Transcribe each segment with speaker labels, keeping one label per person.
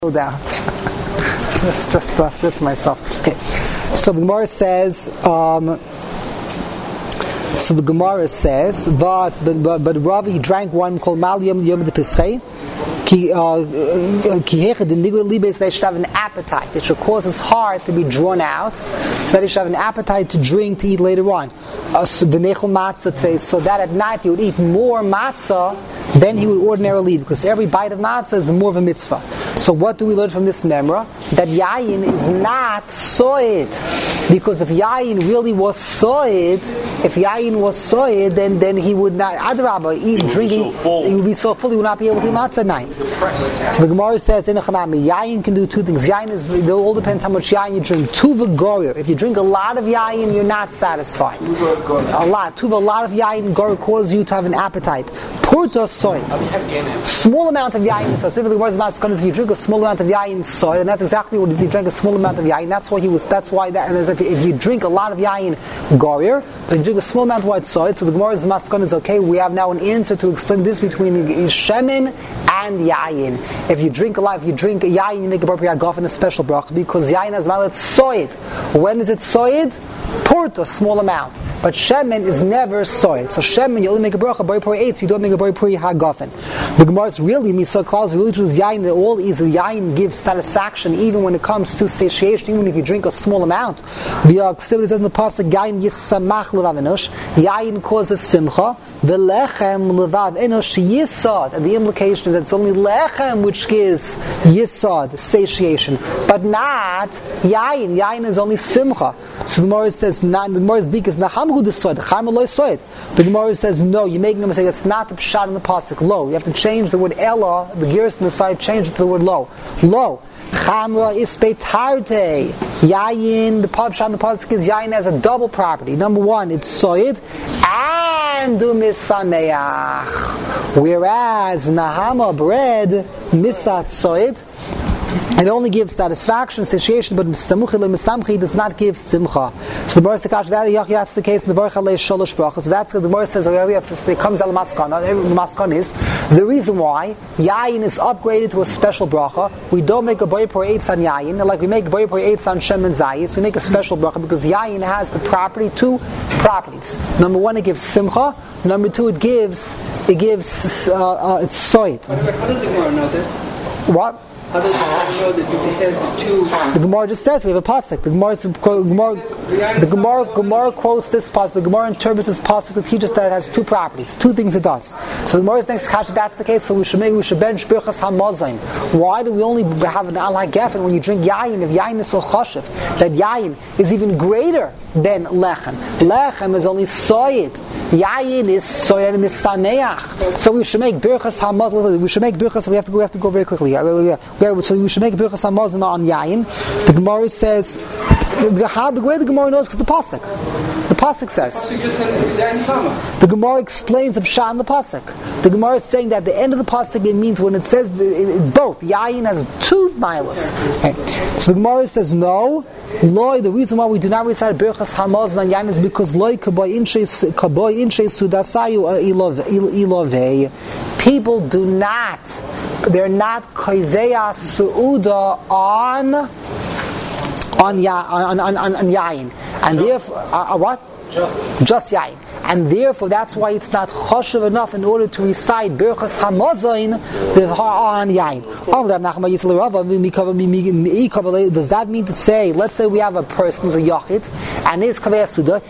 Speaker 1: No doubt. Let's just lift myself. Okay. So the Gemara says. But Ravi drank wine called Malium Yom de Pesachei. They should have an appetite. It should cause his heart to be drawn out, so that he should have an appetite to drink, to eat later on. So that at night he would eat more matzah than he would ordinarily eat, because every bite of matzah is more of a mitzvah. So what do we learn from this memra? That yayin is not soid, because if yayin really was soid, then he would not, adrabah, drinking, he would be so full he would not be able to eat matzah at night. The Gemara says in Echanami, yayin can do two things. Yayin it all depends how much yayin you drink. Tuva gorir. If you drink a lot of yayin, you're not satisfied. A lot of yayin gorir causes you to have an appetite. Purta soy. Small amount of yayin. So specifically, if you drink a small amount of yayin soy, and that's exactly what if you drink a small amount of yayin. And if you drink a lot of yayin gorir, but you drink a small amount of white soy, so the Gemara's maskon is okay. We have now an answer to explain this between shemen and yayin. If you drink yayin, you make a bar gofen a special bracha, because yayin has malat soid. When is it soid? Purta, small amount. But shemen is never soid. So shemen, you only make a bracha bar 8, so you don't make a bar hagofen. The Gemara is really misal calls really to yayin. All is yayin gives satisfaction even when it comes to satiation, even if you drink a small amount. The says in the pasuk, yayin yisamach levav enosh. Yayin causes simcha. The lechem levav enosh yisad. And the implication is that it's only lechem which gives yisad, satiation, but not yayin. Yayin is only simcha. So the Gemara says, the Gemara's dik is nahamhu desoid. Chaim loy soid. The Gemara says, no, you're making a mistake. That's not the pshat in the pasuk. Lo. You have to change the word ella, the gears on the side, change it to the word lo. Lo. Chamra is betarte. Yayin, the pshat in the pasuk is yayin has a double property. Number one, it's soid and misameach. Whereas nahama bread, misat soid, it only gives satisfaction, satiation, but misamchi does not give simcha. So the Gemara says that's the case in the Baruch Alei Sholosh Brachos. That's the Gemara says it comes al maskana. The maskana is the reason why yayin is upgraded to a special bracha. We don't make a Baruch Eitz on yayin like we make a Baruch Eitz on Shem and Zayis. We make a special bracha because yayin has the two properties. Number one, it gives simcha. Number two, it gives it's soit.
Speaker 2: How does the Gemara know that?
Speaker 1: What?
Speaker 2: How does it know that you compare the two?
Speaker 1: The Gemara just says we have a pasuk. The Gemara quotes this pasuk. The Gemara interprets this pasuk to teach us that it has two properties, two things it does. So the Gemara's next kasha, that's the case. So we should bench birchas hamazon. Why do we only have an al hagefen when you drink yayin? If yayin is so chashiv, that yayin is even greater than lechem. Lechem is only soyed. Yayin is soyed and is sameach. So we should make birchas hamazon. We should make birchas. We have to go very quickly. So we should make birchas hamazon on yayin. The Gemara says the way the Gemara knows because the pasuk. The pasuk says. The Gemara explains the pshat in the pasuk. The Gemara is saying that at the end of the pasuk it means when it says it's both. Yayin has two milas. Okay. So the Gemara says no. Loy. The reason why we do not recite birchas hamazon on yayin is because loy kaboy inshe sudasayu ilovei. People do not. They're not koiveya suuda on yayin, and therefore what? Just yayin, and therefore that's why it's not choshev enough in order to recite birchas hamazon on yayin. Does that mean to say, let's say we have a person who's a yachid and his kaveh suda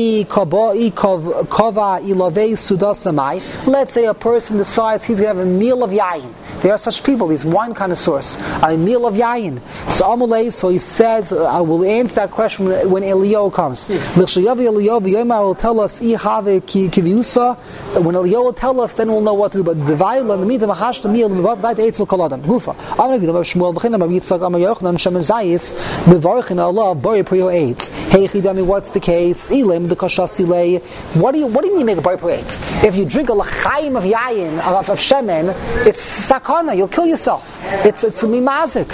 Speaker 1: kava ilavei suda samai. Let's say a person decides he's going to have a meal of yayin. There are such people, these wine connoisseurs, a meal of yayin. So Amalei, so he says, I will answer that question when Eliyahu comes. Eliyahu will tell us, when Eliyahu will tell us, then we'll know what to do. But the vayla, in the meantime, hash the meal, that eitz will call Adam. Gufa. Shmuel b'chinam, Yitzchak, Yochanan, Shem and Zayis, mevarchin Allah, bari priyo eitz. Hey chidami, what's the case? Ilem the kashasilei. What do you mean make a bari priyo eitz? If you drink a lachaim of yayin, of shemen, it's sak sakana. You'll kill yourself. It's mimazik.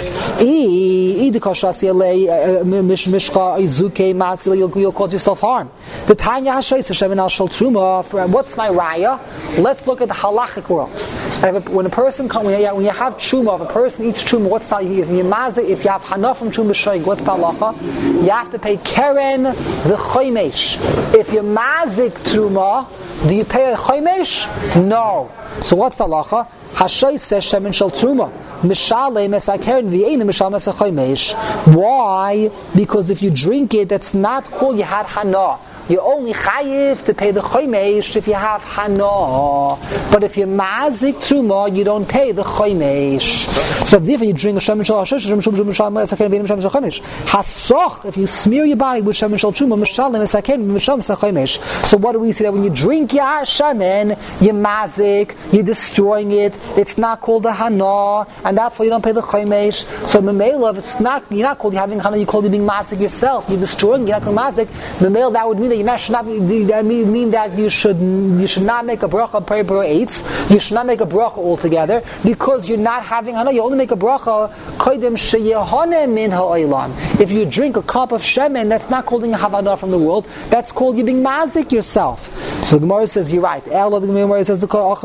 Speaker 1: You'll cause yourself harm. The Tanya Hashayis Shemen al Shal Truma. What's my raya? Let's look at the halachic world. When a person comes, when you have truma, if a person eats truma, what's that? If you have hana from truma shoyg, what's the halacha? You have to pay keren the choymesh. If you mazik truma, do you pay a choymesh? No. So what's the halacha? Hashayis says shemen shal truma. Why? Because if you drink it, that's not called you had hana. You're only chayiv to pay the choymesh if you have hana. But if you're mazik truma, you don't pay the choymesh. So if you drink a shemen shal choymesh, hasoch, if you smear your body with shemen shal truma, so what do we see? That when you drink your shemen, you're mazik, you're destroying it. It's not called a hana, and that's why you don't pay the choymesh. So memela, if it's not, you're not called you having hana, you call you being mazik yourself. You're destroying, you're not called mazik. Memela, that would mean that mean that you should not make a bracha per 8. You should not make a bracha altogether because you're not having hana. You only make a bracha koydem sheyehane min ha'olam. If you drink a cup of shemen, that's not called a havana from the world. That's called you being mazik yourself. So the Gemara says you're right. The Gemara says the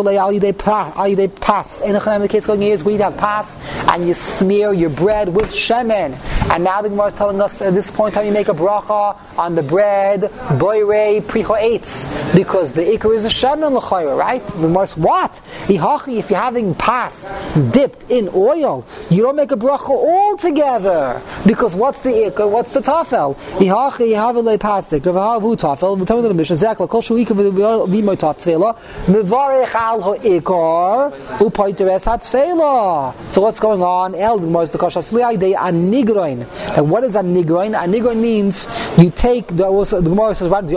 Speaker 1: pas. In the case going here is where you have pas and you smear your bread with shemen. And now the Gemara is telling us at this point in time you make a bracha on the bread. Boirei pricho eitz, because the ikar is a shemen l'chayra, right? The Gemara says, what? If you're having pas dipped in oil, you don't make a bracha altogether, because what's the ikar? What's the tafel? Ihachi havelei pasik v'havu tafel. We tell me the Mishnah Zekla kol shu ikar v'imoy tafela mevarech al ha'ikar u'poiteres hatzfela. So what's going on? El the Gemara is the kashas li'aydei anigroin. And what is anigroin? Anigroin means you take the Gemara says right.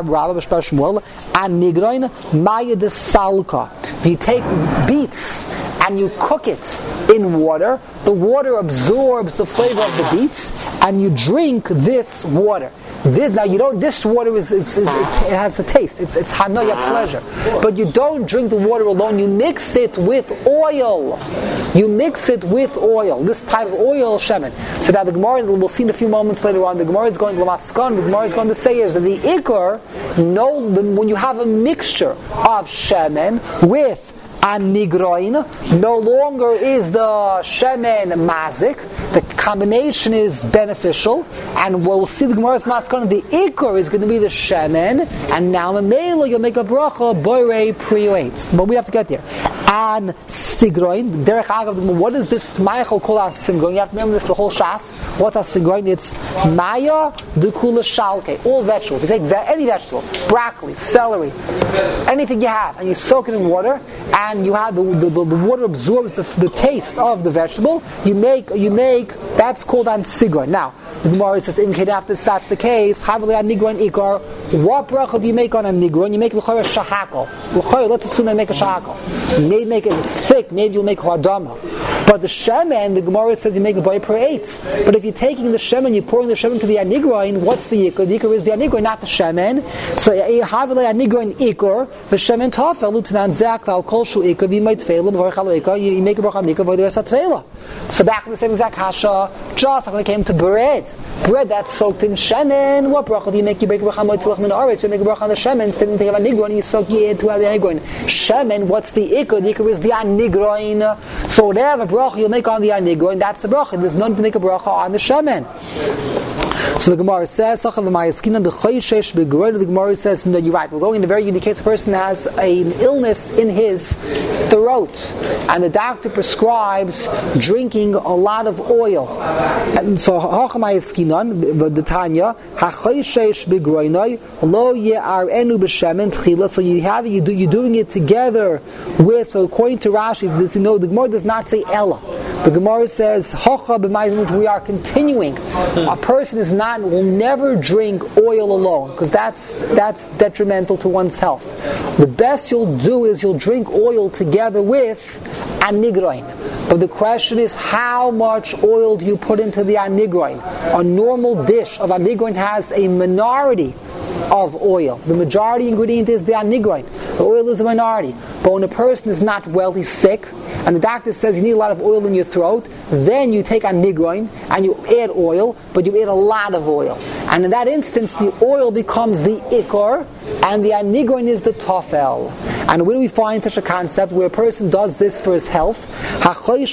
Speaker 1: If you take beets and you cook it in water, the water absorbs the flavor of the beets, and you drink this water. This water it has a taste. It's hanaya pleasure. But you don't drink the water alone. You mix it with oil. This type of oil, shemen. So now the Gemara, we'll see in a few moments later on, the Gemara is going to Lamaskan. The Gemara is going to say is that the ikar, when you have a mixture of shemen with anigroin, no longer is the shemen mazik. The combination is beneficial, and we'll see the Gemara's maskana. The ikar is going to be the shemen, and now memela you'll make a bracha boirei priyoetz. But we have to get there. And sigroin, derech agav. What is this Michael called as sigroin? You have to remember this the whole shas. What's a sigroin? It's maya dekula shalke. All vegetables. You take any vegetable, broccoli, celery, anything you have, and you soak it in water, and you have the water absorbs the taste of the vegetable. You make that's called an sigroin. Now the Gemara says in kedaf that's the case. Havli an nigroin ikar. What bracha do you make on a nigroin? You make l'chayra shahakol. L'chayra, let's assume they make a shahakol. You may make it thick. Maybe you'll make hadama. But the shemen, the Gemara says you make it by per 8. But if you're taking the shemen, you're pouring the shemen to the anigroin. What's the ikar? The ikar is the anigroin, not the shemen. So havli an nigroin ikar. The shemen tafel l'tanan zak al kol shu ikar. You make a bracha on ikar by the rest of tefela. So back to the same exact hasha, just like when it came to bread that's soaked in shemen. What bracha do you make? You make a bracha moitzilach min aretz. You make a bracha on the shemen. Sitting to have a nigroin, you soak it to have the anigroin. Shemen, what's the ikar? The ikar is the anigroin. So whatever bracha you make on the anigroin, that's the bracha. There's none to make a bracha on the shemen. So the Gemara says, the Gemara says, no, you're right. We're going in a very unique case. A person has an illness in his throat, and the doctor prescribes drinking a lot of oil. And so, the Tanya, so you're doing it together with. So according to Rashi, the Gemara does not say Ella. The Gemara says, we are continuing. A person will never drink oil alone, because that's detrimental to one's health. The best you'll do is you'll drink oil together with anigroin. But the question is, how much oil do you put into the anigroin? A normal dish of anigroin has a minority of oil. The majority ingredient is the anigroin. The oil is a minority. But when a person is not well, he's sick, and the doctor says you need a lot of oil in your throat, then you take anigroin and you add oil, but you add a lot of oil. And in that instance, the oil becomes the ikor, and the anigroin is the tofel. And where do we find such a concept where a person does this for his health? And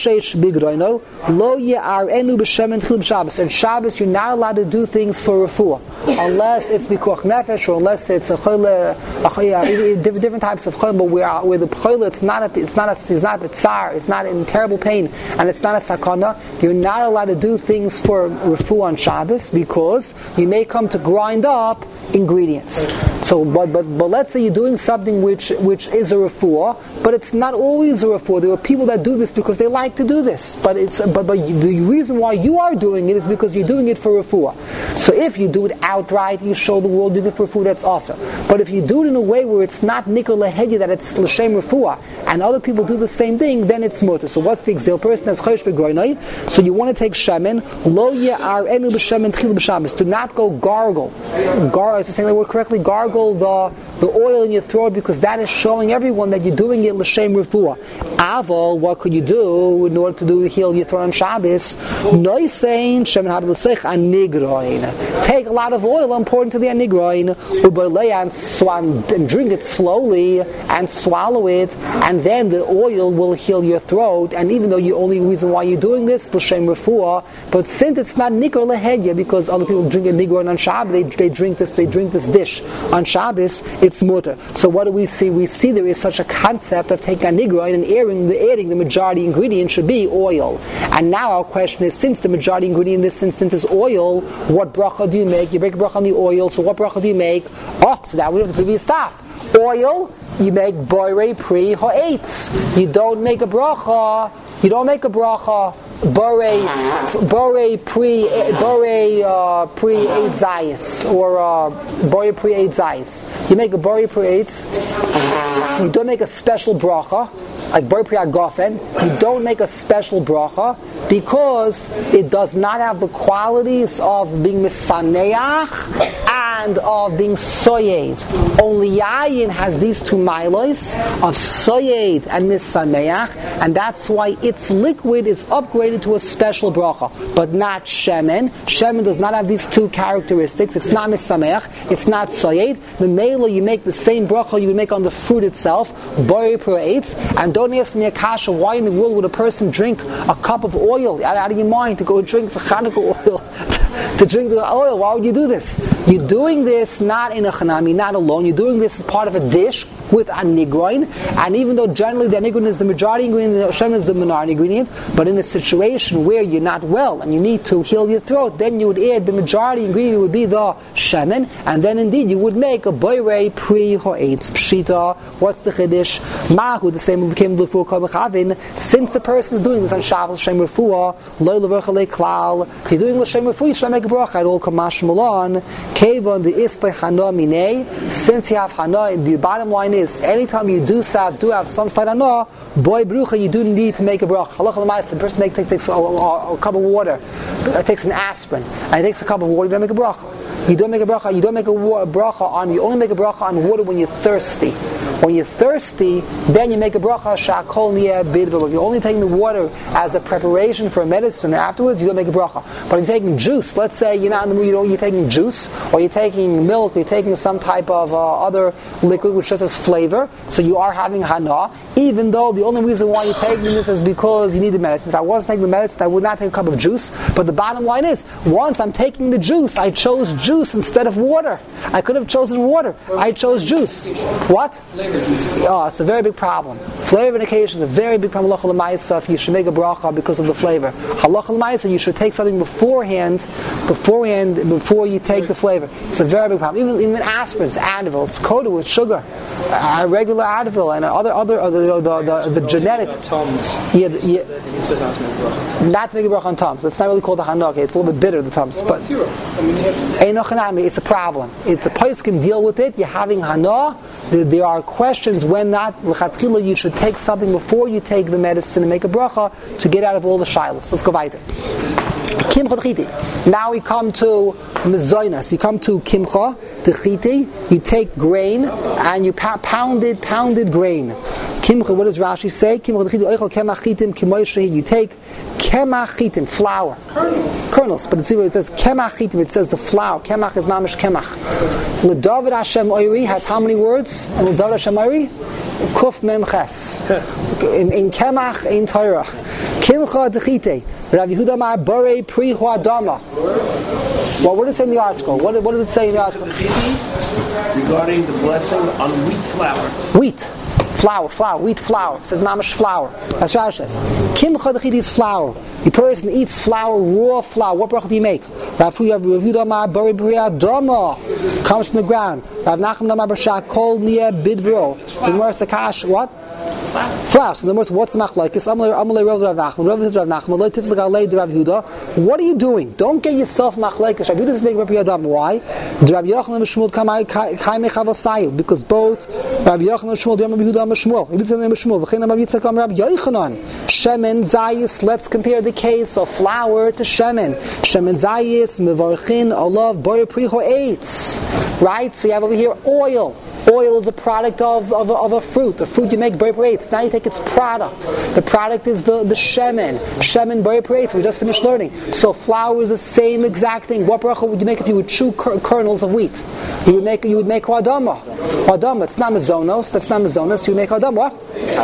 Speaker 1: Shabbos, you're not allowed to do things for refuah, unless it's bikuach nefesh, or unless it's a different types of chayla, but where the chayla it's not a tsar, it's not in terrible pain, and it's not a sakana. You're not allowed to do things for refuah on Shabbos because you may come to grind up ingredients. So, but let's say you're doing something which is a refuah, but it's not always a refuah. There are people that do this because they like to do this, but the reason why you are doing it is because you're doing it for refuah. So if you do it outright, you show the world you do it for refuah, that's awesome. But if you do it in a way where it's not nikar lehedya, that it's l'shem refuah, and other people do the same thing, then it's mutter. So what's the example? Person has chosh v'groinai, so you want to take shemen, lo ye'arenu b'shemen tchil b'shabbos, do not go gargle, is saying the word correctly, gargle the oil in your throat, because that is showing everyone that you're doing it l'shem refuah. Aval, what could you do in order to heal your throat on Shabbos? Noisein shemen hab'l'seich anigroin. Take a lot of oil and pour it into the anigroin, and drink it slowly and swallow it, and then the oil will heal your throat. And even though the only reason why you're doing this l'shem refuah, but since it's not nikar lehedya, because other people drink a nigroin on Shabbos, they drink this dish on Shabbos, it's mutter. So what do we see? We see there is such a concept of taking a nigroin and adding the majority ingredient should be oil. And now our question is, since the majority ingredient in this instance is oil, what bracha do you make? You make a bracha on the oil, so what bracha do you make? So that we have the previous stuff. Oil, you make boirei pri ha'etz. You don't make a bracha borei pri eight zayis, or borei pri eight zayis. You make a borei pri eight. You don't make a special bracha like borei pri agofen. You don't make a special bracha because it does not have the qualities of being misaneach and of being soyed. Only yayin has these two milos of soyed and misaneach, and that's why its liquid is upgraded to a special bracha, but not shemen. Shemen does not have these two characteristics. It's not misameach, it's not soyed. The mela, you make the same bracha you would make on the fruit itself, borei pri eitz. And don't ask me a kasha, why in the world would a person drink a cup of oil out of your mind to go drink the Chanukah oil? To drink the oil, why would you do this? You're doing this not in a chanami, not alone. You're doing this as part of a dish with a nigroin, and even though generally the nigroin is the majority ingredient, the shemen is the minority ingredient, but in a situation where you're not well and you need to heal your throat, then you would add the majority ingredient would be the shemen, and then indeed you would make a boirei pri ha'etz pshita. What's the chiddush? Mahu, the same came before kabachavin. Since the person is doing this on Shabbos l'shem refuah, lo levercha leklal. If you're doing l'shem refuah, you should make a bracha. It all kamash malon. Kevon the isle hana minei. Since you have hana, the bottom line is, anytime you do have some slight hana, boy brucha, you do need to make a bracha. Halacha l'maaseh, the person takes a cup of water, takes an aspirin, and he takes a cup of water, you don't make a bracha. You don't make a bracha. You don't make a bracha on. You only make a bracha on water when you're thirsty. When you're thirsty, then you make a bracha shakol niyeh bidva. If you're only taking the water as a preparation for a medicine, afterwards you don't make a bracha. But if you're taking juice, let's say you're not in the mood, you're taking juice, or you're taking milk, or you're taking some type of other liquid which just has flavor, so you are having hana, even though the only reason why you're taking this is because you need the medicine. If I wasn't taking the medicine, I would not take a cup of juice. But the bottom line is, once I'm taking the juice, I chose juice instead of water. I could have chosen water. I chose juice. What? Oh, it's a very big problem. Flavor in occasion is a very big problem. Halacha l'maaseh, you should make a bracha because of the flavor. Halacha l'maaseh, you should take something beforehand, before you take the flavor. It's a very big problem. Even aspirin, Advil, it's coated with sugar. Regular Advil and the genetic. Not to make a bracha on Tums. That's not really called a hanok. It's a little bit bitter, the Tums. But it's a problem. It's a place can deal with it. You're having hana. There are questions when not l'chatchila you should take something before you take the medicine and make a bracha to get out of all the shilas. Let's go weiter. Now we come to mezoinas. You come to kimcha, techiti, you take grain, and you pounded grain. Kimcha, what does Rashi say? Kimcha techiti oichel kemach chitim kimoy shehi. You take kemach chitim, flour. Kernels. But see what it says, kemach chitim, it says the flour. Kemach is mamish kemach. L'david Hashem oiri has how many words? And l'david Hashem oiri? Kuf mem ches. In kemach, in Torah. Kimcha techiti. Rav Yehuda Mar Borei Pri Huadama. Well, what does it say in the article? What does it say in the article?
Speaker 3: Regarding the blessing on wheat flour.
Speaker 1: Wheat flour. It says mamash flour. That's what it says. Kimcha dechiti is flour. The person eats flour, raw flour. What bracha do you make? Rav Yehuda Mar Borei Pri Huadama comes from the ground. Rav Nachman Amar B'Shah Kol Nia Bidvro. The Gemara Sakash what? Flour. So in other words, what's the machlokes? Amalei Rav Nachman. Rav Nachman. Lo tiflik alei de Rav Yehuda. What are you doing? Don't get yourself machlokes. Rav Yehuda is making Rabbi Yadam. Why? Rav Yochanan and Shmuel kamei chavasayu. Because both Rav Yochanan and Shmuel, Rabbi Yehuda and Shmuel. Rabbi Yehuda and Shmuel. V'chein Rav Yitzchak and Rabbi Yochanan. Shemen zayis. Let's compare the case of flour to shemen. Shemen zayis mevarchin olav borei pri ho'etz. Right. So you have over here oil. Oil is a product of a fruit. A fruit you make borei pri ho'etz. Now you take its product. The product is the shemen. Shemen borei pri ho'etz. We just finished learning. So flour is the same exact thing. What bracha would you make if you would chew kernels of wheat? You would make wadama. Wadama. It's not mazonos. That's not mazonos. You would make wadama. What?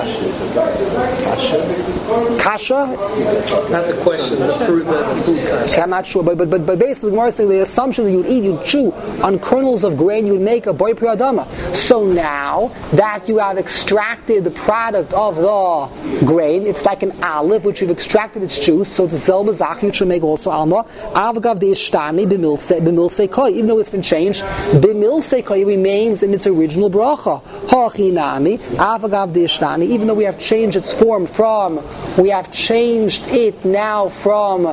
Speaker 1: Kasha.
Speaker 2: Not the question. The food kasha.
Speaker 1: I'm not sure, but basically, the Gemara is saying the assumption that you'd chew on kernels of grain, you would make a borei pri ho'adama. So now that you have extracted the product of the grain, it's like an olive which you've extracted its juice, so it's a zel bazach, you should make also alma. Avagav de ishtani b'milsei koi, even though it's been changed, b'milsei koi remains in its original bracha. Hachinami, avagav de ishtani, even though we have changed its form we have changed it now from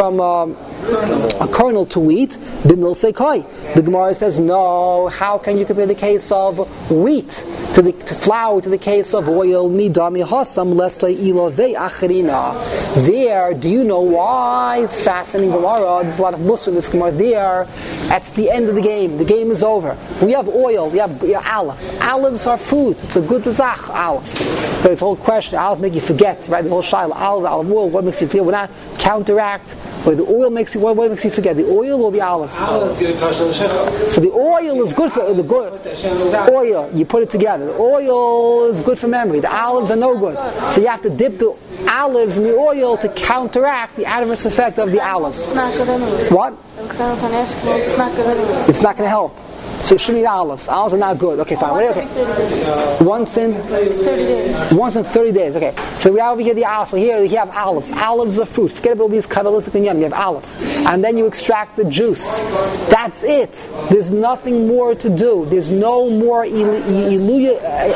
Speaker 1: a kernel to wheat, b'milsei koi. The Gemara says, no, how can you compare the case of wheat to flour to the case of oil? Midami hasam lesle ilove achrina. There, do you know why? It's fascinating Gemara. There's a lot of mussar in this Gemara. There, that's the end of the game. The game is over. We have oil. We have olives. Olives are food. It's a good zach, olives. But it's a whole question. Olives make you forget, right? The whole shaila, olive oil, what makes you feel? We're not counteract. Where the oil makes you, what makes you forget? The oil or the olives? So the oil is good for the good oil. You put it together. The oil is good for memory. The olives are no good. So you have to dip the olives in the oil to counteract the adverse effect of the olives.
Speaker 4: It's not good anyway.
Speaker 1: What?
Speaker 4: It's not good anyway.
Speaker 1: It's not going to help. So you shouldn't eat olives. Olives are not good. Okay, fine. Once in 30 days. Once in 30 days. Okay. So we have over here the olives. So here you have olives. Olives are fruit. Forget about these kabbalistic inyanim. You have olives. And then you extract the juice. That's it. There's nothing more to do. There's no more iluya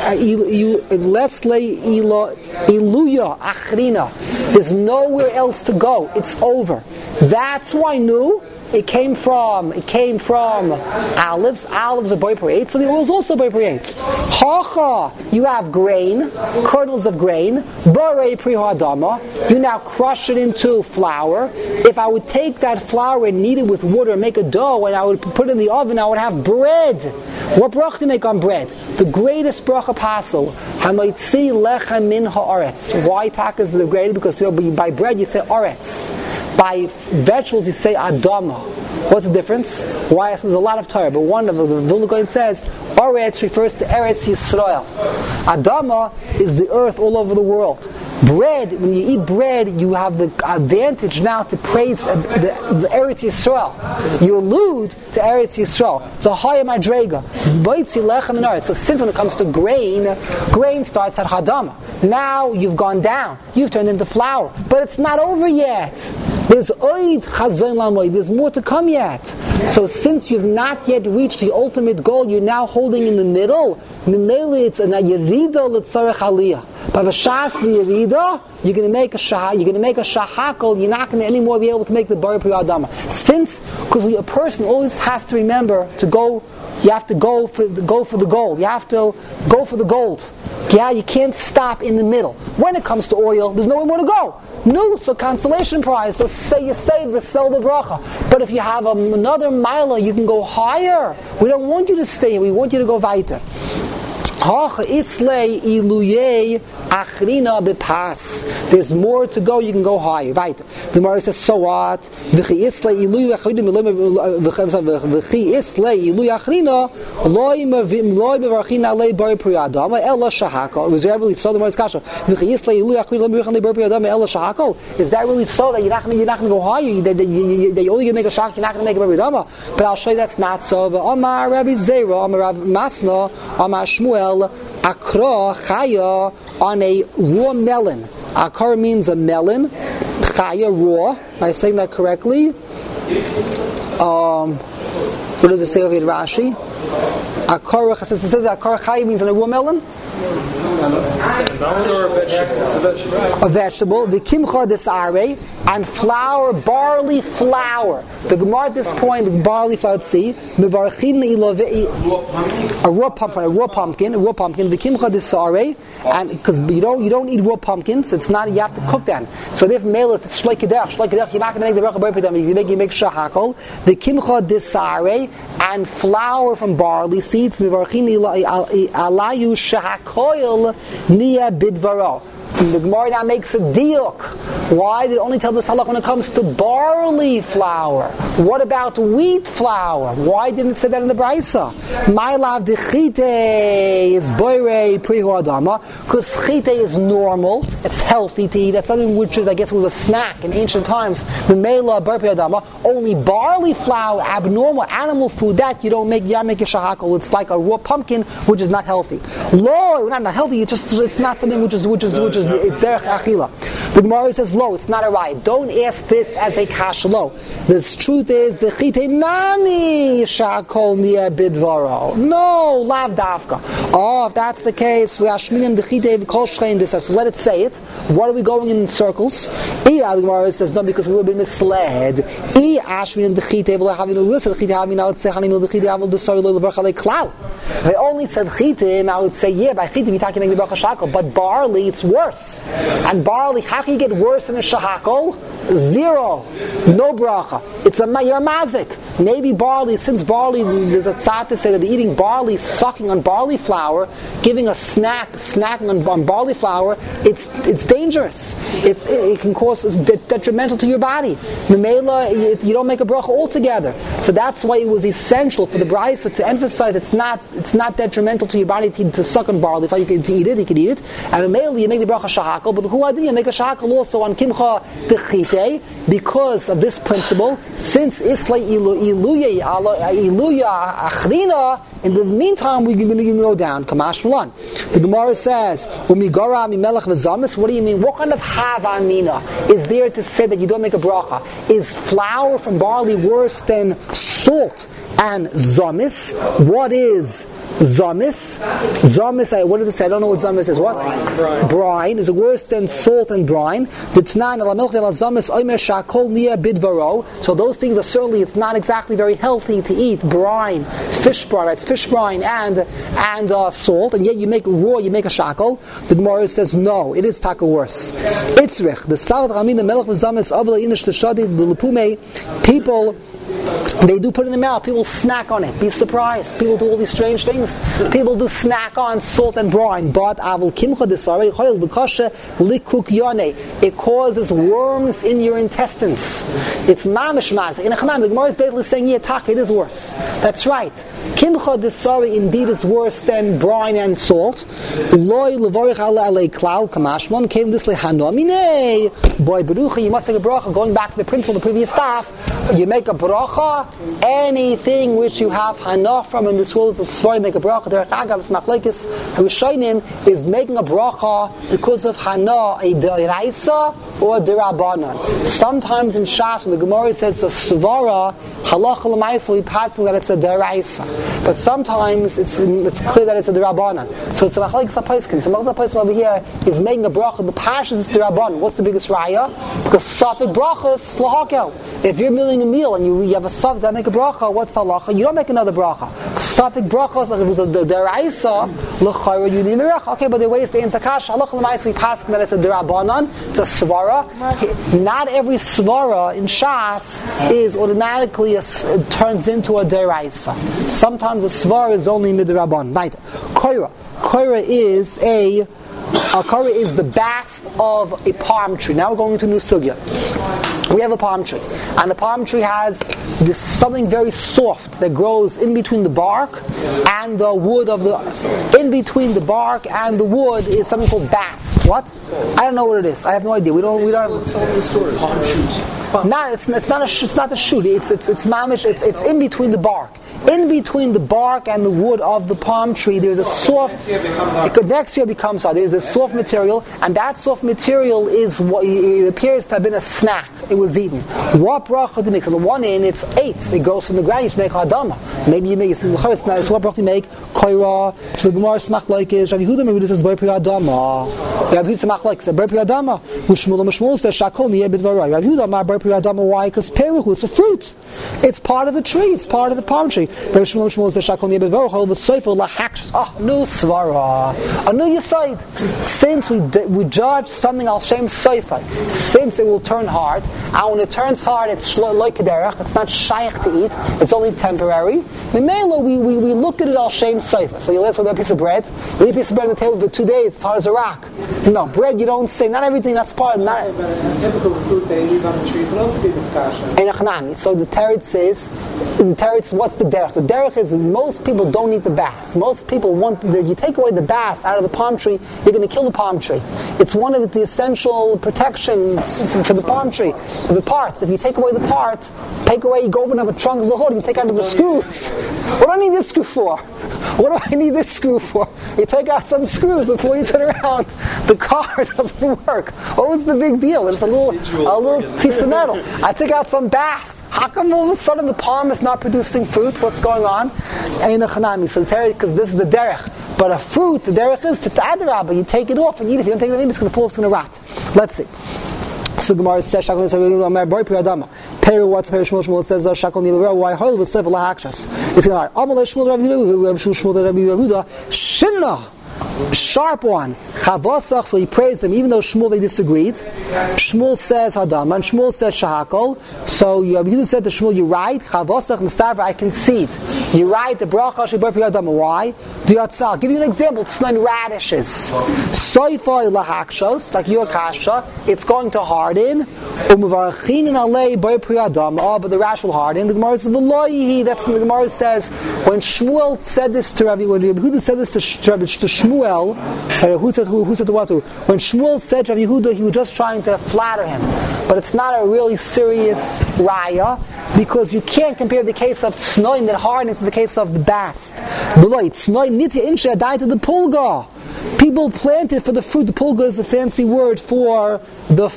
Speaker 1: achrina. There's nowhere else to go. It's over. That's why it came from olives. Olives are borei pri ho'etz, so the oil is also borei pri ho'etz. Hacha, you have grain, kernels of grain, borei pri ho'adama. You now crush it into flour. If I would take that flour and knead it with water and make a dough, and I would put it in the oven, I would have bread. What bracha do you make on bread? The greatest bracha possible. Hamaitzi lechem min haaretz. Why tak is the greatest? Because by bread you say aretz. By vegetables you say adama. What's the difference? Why? So there's a lot of Torah, but one of the Vilna Gaon says Aretz refers to Eretz Yisrael. Adama is the earth all over the world. Bread, when you eat bread, you have the advantage now to praise the Eretz Yisrael. You allude to Eretz Yisrael. It's a higher madrega. So since when it comes to grain starts at Hadama. Now you've gone down. You've turned into flour. But it's not over yet. There's more to come yet. So since you've not yet reached the ultimate goal, you're now holding in the middle. It's an yerida l'tzarech aliyah. By b'shas the yerida, you're going to make a shahakol. You're not going to anymore be able to make the borei pri ho'adama. Because a person always has to remember to go. You have to go for the goal. You have to go for the gold. Yeah, you can't stop in the middle. When it comes to oil, there's nowhere more to go. No, so consolation prize. So you say the silver bracha. But if you have another mila, you can go higher. We don't want you to stay here. We want you to go weiter. There's more to go, you can go higher. Right. The Gemara says, so what? Is that really so? Is that really so that you're not going to go higher? They're only going to make a shach, you're not going to make a Rabbi Dama. But I'll show you that's not so. Amar Rabbi Zera, Amar Rav Masna, Amar Shmuel, Akra Chaya on a raw melon. Akra means a melon. Chaya, raw. Am I saying that correctly? What does it say over here, Rashi? Akra, it says Akra Chaya means on a raw melon?
Speaker 2: Or a vegetable? It's a vegetable.
Speaker 1: A vegetable. The kimcha desare and flour, barley flour. The Gemara at this point, the barley flour. See, a raw pumpkin. The kimcha desare, and because you don't eat raw pumpkins, it's not. You have to cook them. So if male, it's shleikadech. You're not going to make the bracha b'repidam. You make shahakol. The kimcha desare and flour from barley seeds. Mivarchin alayu shahakoil niya bidvaro. The Gemara now makes a diuk. Why did it only tell this halach when it comes to barley flour? What about wheat flour? Why didn't it say that in the Braisa? My love, the chite is boire prihu adama, because chite is normal, it's healthy to eat. That's something which is, I guess, it was a snack in ancient times. The mela bar prihu adama, only barley flour, abnormal animal food, that you don't make. You make a shahakol. It's like a raw pumpkin, which is not healthy. Lo, not healthy. It's not something which is derech achila. The Gemara says, lo, it's not a right. Don't ask this as a kash lo. The truth is, the chite nami shakol niya bidvaro. No, lav dafka. Oh, if that's the case, Yashminim the chite kol shchein this. So let it say it. What are we going in circles? The Gemara says, no, because we will be misled. Ashminim the chite will have the chite having out say hanimil the chite avol the soil the bracha like cloud. They only said chite, I would say, yeah, by chite we talking make the bracha shakol, but barley it's worse. And barley, how can you get worse than a shahakol? Zero. No bracha. It's a you're mazik. Maybe barley, since barley, there's a tzad to say that eating barley, sucking on barley flour, giving a snacking on barley flour, it's dangerous. It can cause detrimental to your body. Memela, you don't make a bracha altogether. So that's why it was essential for the Braisa to emphasize it's not detrimental to your body to suck on barley. If you can eat it, and memela you make the bracha shahakol, but who you make a shahakol also on kimcha dechite because of this principle. Since isla iluya achrina, in the meantime we're going to go down. Kamash Malan. The Gemara says, "Umigara mimelach v'zamis." What do you mean? What kind of havamina is there to say that you don't make a bracha? Is flour from barley worse than salt and zamis? What is zamis? Zamis, what does it say? I don't know what zamis is. What? Brine. Is it worse than salt and brine? So those things are certainly, it's not exactly very healthy to eat. Brine, fish brine, it's fish brine and salt, and yet you make raw, you make a shakol. The Gemara says no, it is taka worse. Itzrich, the salad ramin, the melech zamis, avla inish the shadi, the lepume, people, they do put it in the mouth. People snack on it. Be surprised. People do all these strange things. People do snack on salt and brine. But avul kimcha desarei choyel v'kashe likuk yonei. It causes worms in your intestines. It's mamish maz. In a chanam, the Gemara is basically saying, yeah, taka, it is worse. That's right. Kimcha desarei indeed is worse than brine and salt. Loi levorich alei klal kamashmon came this lehanomine. Boy berucha, you must make a bracha. Going back to the principle, the previous staff, you make a bracha. Anything which you have hana from in this world is a make a bracha. Derech agav, it's machlekes Rishonim is making a bracha because of hana a deraisa or derabanan. Sometimes in Shas, when the Gemara says a svara, halacha l'maisa, we pass that it's a deraisa. But sometimes it's clear that it's a derabanan. So it's a machlek sapaiskin. So machlek sapaiskin over here is making a bracha. The pashas is derabanan. What's the biggest raya? Because safek brachas lahakel. If you're milling a meal and you have a safek that make a bracha, what's the halacha? You don't make another bracha. Safek brachas, like if it was a deraisa, l'chayra you need a bracha. Okay, but there are ways to answer kasha. Halacha l'maisa, we pass that it's a derabanan. It's a svara. Not every svara in Shas is automatically turns into a deraisa. Sometimes a svara is only midrabanan. Right. Koira. Koira is the bast of a palm tree. Now we're going into a new sugya. We have a palm tree, and the palm tree has something very soft that grows in between the bark and the wood of the. In between the bark and the wood is something called bast. What? I don't know what it is. I have no idea. We don't.
Speaker 2: It's all in the stores. Palm shoots.
Speaker 1: It's not a shoot. It's mamish. It's in between the bark. In between the bark and the wood of the palm tree, there's a soft. Next year becomes hard. There's this soft material, and that soft material is what it appears to have been a snack. It was eaten. What bracha to make? On the one end, it's eights. It goes from the ground. You make adama. Maybe you make it. So what bracha you make? Koira. So the Gemara smach like is Rav Yehuda. Maybe this is bar pri adama. Rav Yehuda smach like said bar pri adama. Shmuel says shakol niyeh b'dvaray. Rav Yehuda mar bar pri adama. Why? Because peruchu. It's a fruit. It's part of the tree. It's part of the palm tree. Oh, new svara, a new yisaid. Since we judge something al shem soifa, since it will turn hard, and when it turns hard, it's like derech. It's not shaykh to eat. It's only temporary. We look at it al shem soifa. So you let's have a piece of bread. You eat a piece of bread on the table for 2 days. It's hard as a rock. No bread. You don't say. Not everything. That's part. Not
Speaker 2: typical fruit they leave on the tree can also be discussion.
Speaker 1: So the teretz says, what's the derech? The derech is most people don't eat the bast. Most people you take away the bast out of the palm tree, you're going to kill the palm tree. It's one of the essential protections for the palm tree. The parts. If you take away the part, you go open up a trunk of the hood, you take out the screws. What do I need this screw for? What do I need this screw for? You take out some screws before you turn around. The car doesn't work. What was the big deal? There's a little piece of metal. I took out some bast. How come all of a sudden the palm is not producing fruit? What's going on? So because this is the derech. But a fruit, the derech is to adarabah. You take it off and eat it. If you don't take it in, it's going to fall, it's going to rot. Let's see. So Gemara says, Peru, what's Peru Shmuel says, Shakal Nibaver, why Hoil was Sev Lahakshas. It's going to Amalei Shmuel Rav Yehuda, Shinna. Sharp one. Chavosach, so he praised him, even though Shmuel they disagreed. Shmuel says Hadam, and Shmuel says Shahakol. So Yehuda said to Shmuel, you're right. Chavosach Mustafa, I concede. You're right. The bracha should be Hadam. Why? I'll give you an example. It's like radishes. Soifoi lahakshos, like your kasha, it's going to harden. Umavarachin and alei bar pri Adam. Oh, but the rash will harden. The Gemara says v'loyihi. That's the Gemara says when Shmuel said this to Rabbi, when Yehuda said this to Shmuel. Who said to what? When Shmuel said to Rabbi Yehuda, he was just trying to flatter him. But it's not a really serious raya, because you can't compare the case of tznoin that hardens to the case of the bast. Tznoin nitya insha died to the pulga. People plant it for the fruit. The pulga is a fancy word for to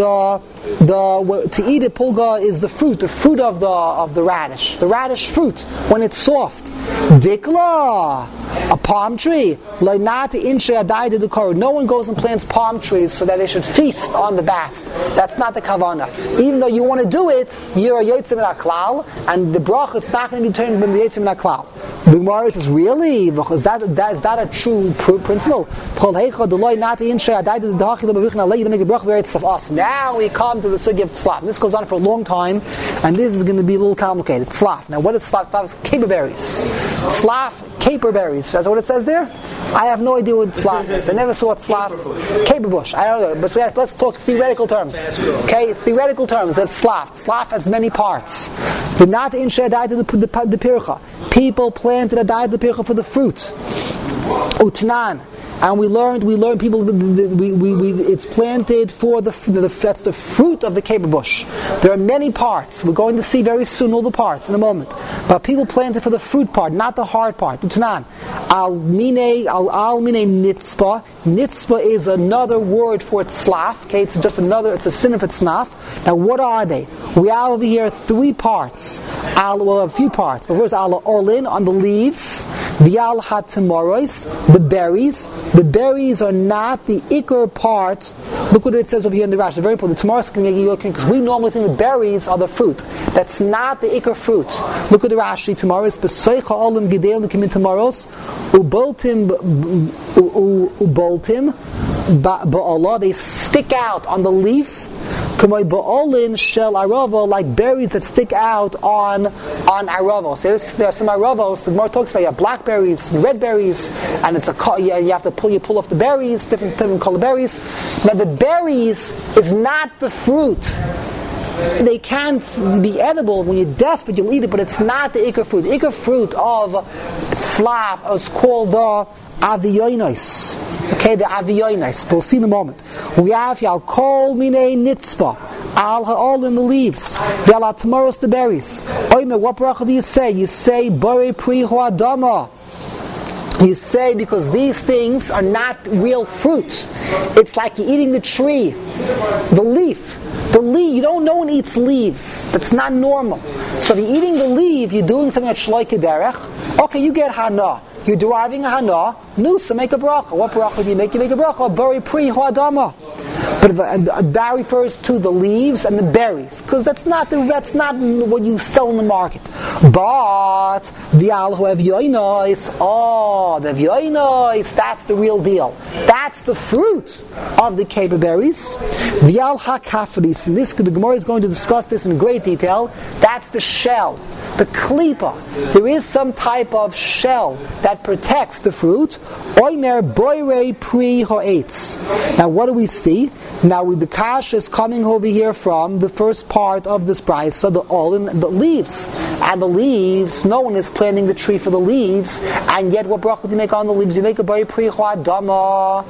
Speaker 1: eat it. Pulga is the fruit of the radish. The radish fruit when it's soft. Dikla, a palm tree. No one goes and plants palm trees so that they should feast on the bast. That's not the kavanah. Even though you want to do it, you're a yotzim min haklal, and the bracha is not going to be turned from the yotzim min haklal. The Gemara says, really? Is that a true principle? Now we come to the sugya of tzlaf. This goes on for a long time, and this is going to be a little complicated. Tzlaf. Now, what is tzlaf? Tzlaf is caper berries. Tzlaf, caper berries. That's what it says there? I have no idea what tzlaf is. I never saw tzlaf. Caper bush. I don't know. But let's talk theoretical terms. Okay? Theoretical terms of tzlaf. Tzlaf has many parts. The nat insha died to the pircha. People planted a died the pircha for the fruit. Utnan. And we learned people, it's planted for that's the fruit of the caper bush. There are many parts. We're going to see very soon all the parts in a moment. But people plant it for the fruit part, not the hard part. It's not. Al mine nitzpa. Nitzpa is another word for tzlaf. Okay, it's a synonym for tzlaf. Now, what are they? We have over here three parts. A few parts. But first, al olin on the leaves. The al hatamoros, the berries. The berries are not the ikar part. Look what it says over here in the Rashi. It's very important. The tomorrow's going to get you looking because we normally think the berries are the fruit. That's not the ikar fruit. Look at the Rashi. Tomorrow's besoicha olim gedel mekimin tomorrow's uboltim ba'Allah. They stick out on the leaf. Kamay ba'olin shel arava, like berries that stick out on arava. So there are some aravos. The Gemara talks about you have blackberries and red berries, and you have to pull off the berries, different color berries. Now the berries is not the fruit. They can be edible. When you're desperate, you'll eat it, but it's not the ikar fruit. The ikar fruit of tzlaf is called the aviyonos. Okay, the aviyonos. We'll see in a moment. We have yal kol minei nitzpa. All in the leaves. Yal atmaros the berries. Oime, what bracha do you say? You say borei pri ho'adama. You say because these things are not real fruit. It's like you're eating the tree, the leaf. The leaf, you don't know one eats leaves. That's not normal. So if you're eating the leaf, you're doing something at Shloi Kederech. Okay, you get hana. You're deriving a hana. Nusa, make a bracha. What bracha do you make? You make a bracha. Bari pri ho'adama. But that refers to the leaves and the berries, because that's not what you sell in the market. But the al who have yoinos, the yoinos, that's the real deal. That's the fruit of the caper berries. The al hakafris, and this the Gemara is going to discuss this in great detail. That's the shell, the klipa. There is some type of shell that protects the fruit. Oimer boire pri ho'etz. Now, what do we see? Now, the kash is coming over here from the first part of this price, so the leaves. And the leaves, no one is planting the tree for the leaves, and yet what bracha do you make on the leaves? You make a bari pri ho'adama.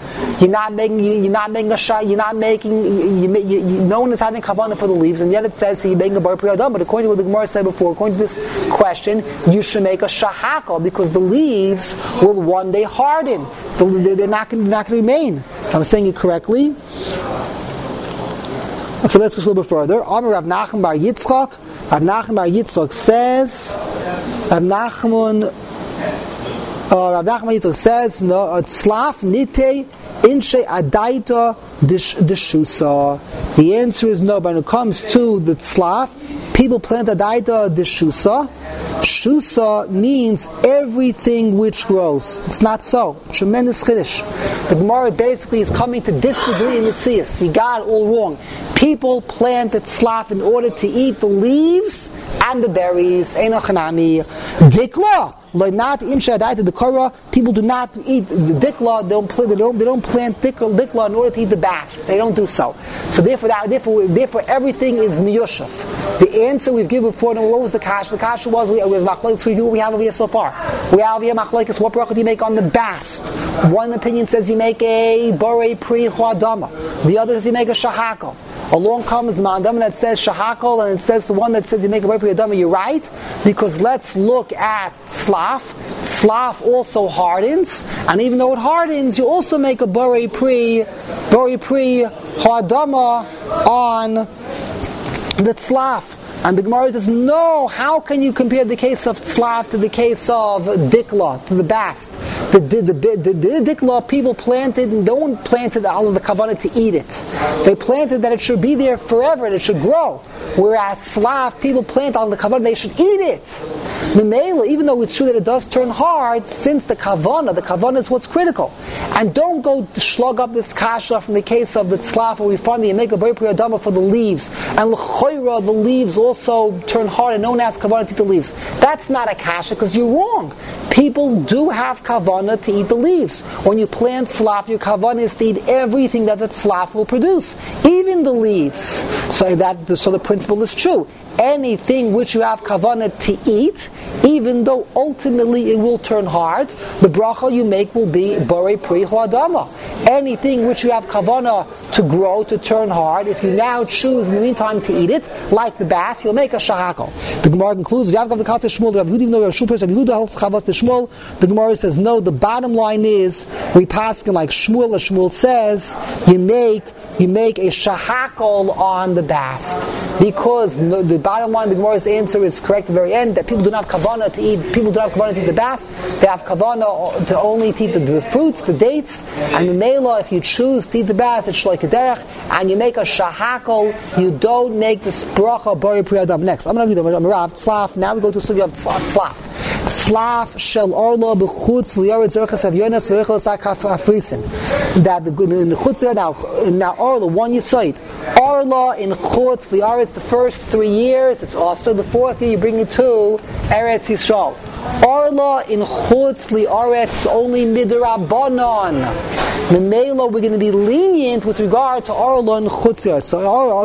Speaker 1: No one is having kavanah for the leaves, and yet it says you're making a bari pri ho'adama. But according to what the Gemara said before, according to this question, you should make a shahakal, because the leaves will one day harden. They're not going to remain. I'm saying it correctly. Okay, let's go a little bit further. Amar Rav Nachman bar Yitzchak. Rav Nachman bar Yitzchak says, no, tzlaf nite inshe adaita deshusa. The answer is no. But when it comes to the tzlaf, people plant adaita deshusa. Shusa means everything which grows. It's not so. Tremendous chiddush. The Gemara basically is coming to disagree in Mitzias. You got it all wrong. People plant the tzlaf in order to eat the leaves and the berries. Eino chanami. Dikla. Not inshadaita the korah. People do not eat the dikla. They don't plant dikla in order to eat the bast. They don't do so. So therefore everything is miyushaf. The answer we've given before. What was the kash? The kash was machlokes. Review what we have over here so far. We have here machlokes. What bracha do you make on the bast? One opinion says you make a borei pri ho'adama. The other says you make a shahakal. Along comes the mandam that says shahakal, and it says the one that says you make a borei pri ho'adama. You're right, because let's look at tzlaf. Tzlaf also hardens, and even though it hardens, you also make a borei pri ho'adama on the tzlaf. And the Gemara says, no, how can you compare the case of tzlaf to the case of dikla, to the bast? The dikla, people planted, and don't plant it out of the kavanah to eat it. They planted that it should be there forever, and it should grow. Whereas tzlaf, people plant out of the kavanah, they should eat it. The mela, even though it's true that it does turn hard, since the kavanah is what's critical. And don't go to slug up this kasha from the case of the tzlaf, where we find that you make a borei pri ho'adama for the leaves. And l'choira, the leaves also turn hard, and no one has kavanah to eat the leaves. That's not a kasha, because you're wrong. People do have kavanah to eat the leaves. When you plant tzlaf, your kavanah is to eat everything that the tzlaf will produce, even the leaves. So the principle is true. anything which you have kavanah to eat, even though ultimately it will turn hard, the bracha you make will be borei pri adama. Anything which you have kavanah to grow, to turn hard, if you now choose in the meantime to eat it, like the bass, you'll make a shahakal. The Gemara concludes, the Gemara says, no, the bottom line is, we pass like Shmuel, as Shmuel says, you make a shahakal on the bast. Because the bottom line, the Gemara's answer is correct at the very end, that people do not have kavanah to eat, people do not have kavanah to eat the bast, they have kavanah to only eat the fruits, the dates, and the mela, if you choose to eat the bast, it's shloik derech, and you make a shahakal, you don't make the bracha borei pri adam. Next, I'm going to read Rav Tzlaf. Now we go to the sugya of Tzlaf. Tzlaf shel orla b'chutz liyaretz zerchas avyonas v'echel sakaf afrisin. That in the chutz there now orla one yisoid. Orla in chutz liyaretz the first 3 years. It's also the 4th year you bring it to Eretz Yisrael. Orla in chutz liyaretz only midrabanan. Memela, we're going to be lenient with regard to Orla and chutz liyaretz. So Orla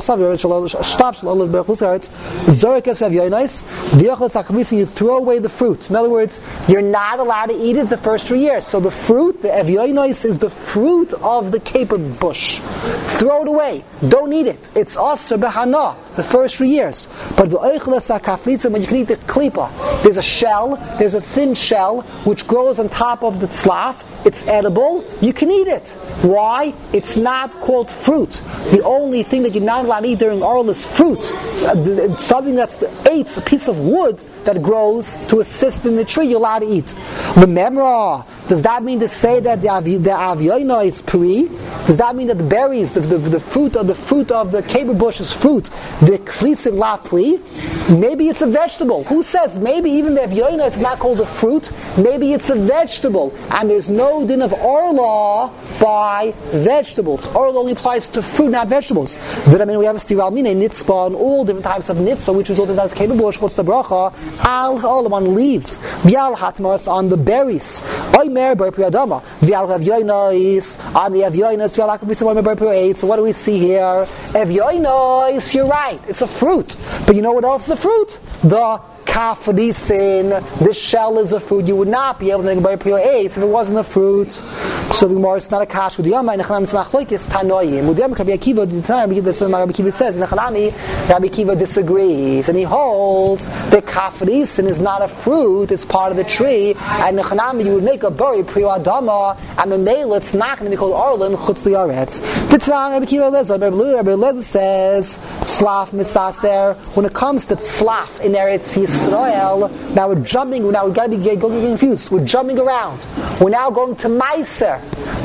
Speaker 1: shtav shel orla b'chutz liyaretz zerchas avyonas v'echel sakaf afrisin. You throw away the fruit. In other words, you're not allowed to eat it the first 3 years. So the fruit, the evyonos, is the fruit of the caper bush. Throw it away. Don't eat it. It's aser behana, the first 3 years. But when you can eat the klipa, there's a shell, there's a thin shell, which grows on top of the tzlaf. It's edible. You can eat it. Why? It's not called fruit. The only thing that you're not allowed to eat during oral is fruit. Something that's a piece of wood that grows to assist in the tree, you're allowed to eat. Remember, does that mean to say that the avyoina is pri? Does that mean that the berries, the fruit of the caper bush is fruit? The kflisim la pri? Maybe it's a vegetable. Who says? Maybe even the avyoina is not called a fruit. Maybe it's a vegetable, and there's no din of orla by vegetables. Orla only applies to fruit, not vegetables. But I mean, we have a stiral mine, nitzvah, and all different types of nitzvah, which result in that caper bush. What's the bracha? Al on leaves, Vial Hatmars on the berries, Oimer Berpriadama, Vial Avyoinois on the Avyoinos, Vial Akavisim Berpriad. So what do we see here? Avyoinos, you're right, it's a fruit. But you know what else is a fruit? The kafrisin, the shell is a fruit. You would not be able to make a bar pure eight if it wasn't a fruit. So the Gemara is not a kash with Yama. Nechanami tzmachloikis tanoyim. With Yama, Rabbi Akiva, the Rabbi Akiva says, Nechanami, Rabbi Akiva disagrees, and he holds that kafrisin is not a fruit; it's part of the tree. And Nechanami, you would make a bar pure adama, and the nail it's not going to be called arlin chutz liaretz. The Tzlan Rabbi Akiva Lezer, Rabbi Lezer says, tzlaf misaser. When it comes to tzlaf in Eretz Yisrael, now we're jumping. Now we got to be getting confused. We're jumping around. We're now going to Meiser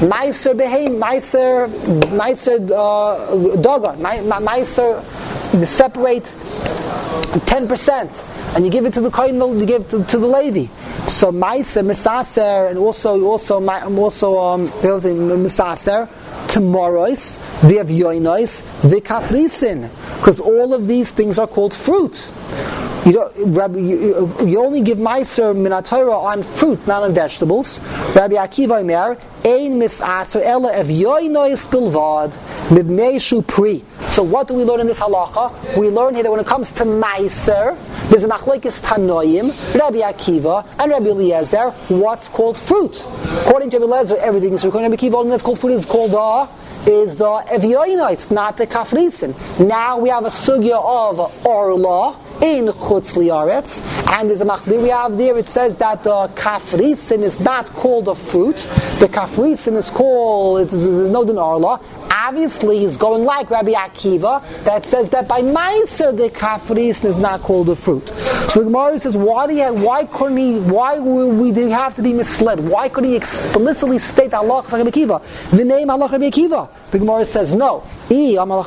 Speaker 1: behem, Meiser dogon, Meiser. You separate 10%, and you give it to the kohen. You give it to the Levi. So Meiser, Misaser, and also Misaser. Tomorrow's, the Avyoinos, the Kafrisin, because all of these things are called fruit. You only give Meiser Minatayra on fruit, not on vegetables. Rabbi Akiva Omer, Ein misaser ela Avyoinos bilvad mibnei shu pri. So what do we learn in this halacha? We learn here that when it comes to Meiser, there's a machlokes Tanoim, Rabbi Akiva, and Rabbi Eliezer, what's called fruit. According to Rabbi Eliezer, everything is fruit. According to Rabbi Akiva, all that's called fruit is called the Evyoina, it's not the Kafrisin. Now we have a sugya of Orla in Chutz Liaretz, and there's a machdir we have there, it says that the Kafrisin is not called a fruit, the Kafrisin is called, there's no din Orla. Obviously he's going like Rabbi Akiva, that says that by Meiser the Kafrisin is not called a fruit. So the Gemara says, why do we have to be misled? Why couldn't he explicitly state Allah Rabbi Akiva? The name Allah Rabbi Akiva. The Gemara says no. If you would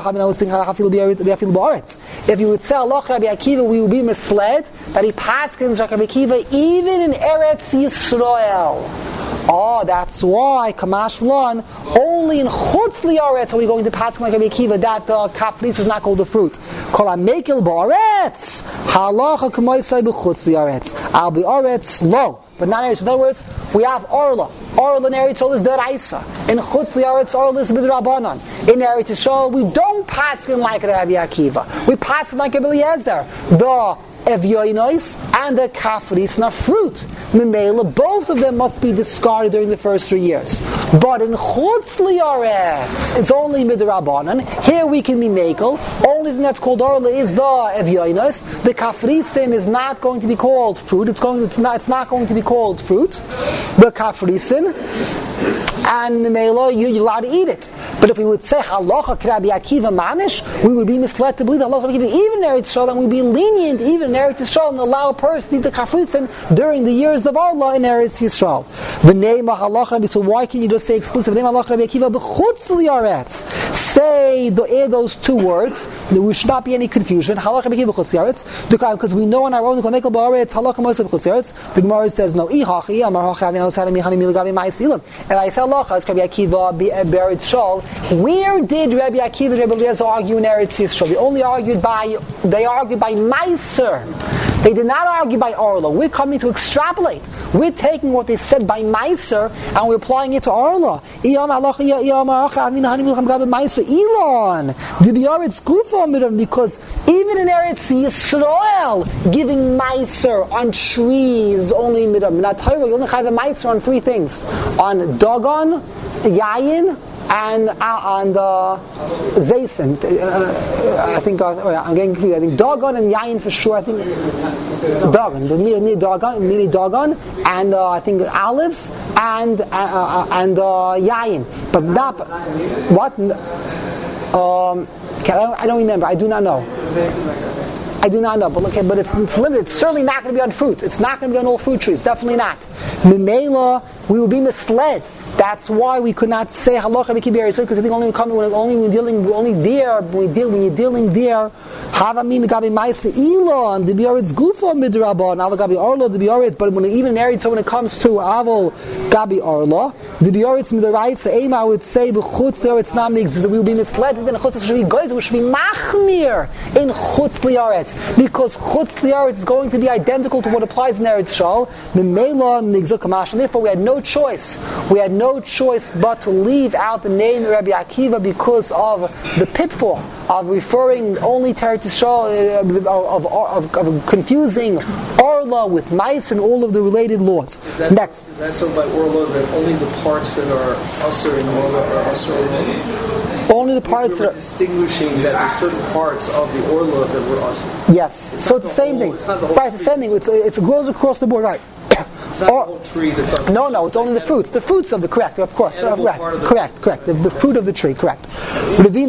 Speaker 1: say Allah Rabbi Akiva, we would be misled that he paskins Rabbi Akiva even in Eretz Yisrael. Oh, that's why Kamash Lan only in Chutz Liaretz are we going to paskin like Rabbi Akiva that kafritz is not called a fruit. Kol HaMekel Ba'aretz Halacha K'moisai B'Chutz Liaretz Al B'Aretz Lo. But not Eretz. In other words, we have Orla. Orla in Eretz Yisrael is Deraisa. In Chutz Liaretz, Orla is Midrabanan. In Eretz Yisrael, we don't don't paskin like Rabbi Akiva. We paskin like Rabbi Eliezer. The Evyoinos and the Kafris are fruit. Memela, both of them must be discarded during the first 3 years. But in Chutz Li'aretz, it's only Midrabanan. Here we can be Mekel. Only thing that's called Orla is the Evyoinos. The Kafrisin is not going to be called fruit. It's not going to be called fruit. The Kafrisin. And Memela, you're allowed to eat it. But if we would say Halacha Rabbi Akiva Manish, we would be misled to believe that Halacha Rabbi Akiva even in Eretz Yisrael, and we'd be lenient even in Eretz Yisrael and allow a person to eat the Kafritzin during the years of Allah in Eretz Yisrael. So why can you just say exclusive name Halacha Rabbi Akiva b'chutz li'aretz? Say those two words. There should not be any confusion. Halacha Rabbi Akiva b'chutz li'aretz, because we know on our own Mekel ba'aretz Halacha Moshe b'chutz li'aretz. The Gemara says no. If I say Halacha it's Rabbi Akiva b'Eretz Yisrael, where did Rabbi Akiva and Rabbi Eliezer argue in Eretz Yisrael? They argued by Meiser. They did not argue by Orla. We're coming to extrapolate. We're taking what they said by Meiser and we're applying it to Orla. Because even in Eretz Yisrael, giving Meiser on trees only midam. In Torah, you only have a Meiser on 3 things: on Dagon, Yayin, and Zaysen. I think I'm getting confused. I think Dagon and Yayin for sure. I think Dagon, near Dagon, and I think olives and Yayin. But not what? I don't remember. I do not know. But it's limited. It's certainly not going to be on fruit. It's not going to be on all fruit trees. Definitely not. Mimela, we will be misled. That's why we could not say Halacha Rabbi Akiva b'Eretz Yisrael, because I think when you're dealing there, Havamin Gabi Ma'ase Ilon, the B'Eretz Gufa Midrabon, Aval Gabi Orla, the B'Eretz. But even in Eretz, when it comes to Aval Gabi Orla, the B'Eretz Midrabon, Ema, I would say b'chutz Li'aretz not mixed. We will be misled. Then chutz should be goyz. We should be machmir in chutz Li'aretz, because chutz Li'aretz is going to be identical to what applies in Eretz Yisrael. The Mela Nigzuk Kamash. Therefore, we had no choice. But to leave out the name of Rabbi Akiva because of the pitfall of referring only to Eretz Yisrael, of confusing Orla with mice and all of the related laws.
Speaker 2: Is that so by Orla that only the parts that are usher in Orla are usher in Orla?
Speaker 1: Only the parts that are
Speaker 2: distinguishing that there are certain parts of the Orla that were usher.
Speaker 1: Yes. So it's the same thing. It's the same thing. It goes across the board, right?
Speaker 2: It's not the whole tree that's on.
Speaker 1: No, it's only the fruits. The fruits of the correct, of course. Correct. The fruit of the tree, correct. He was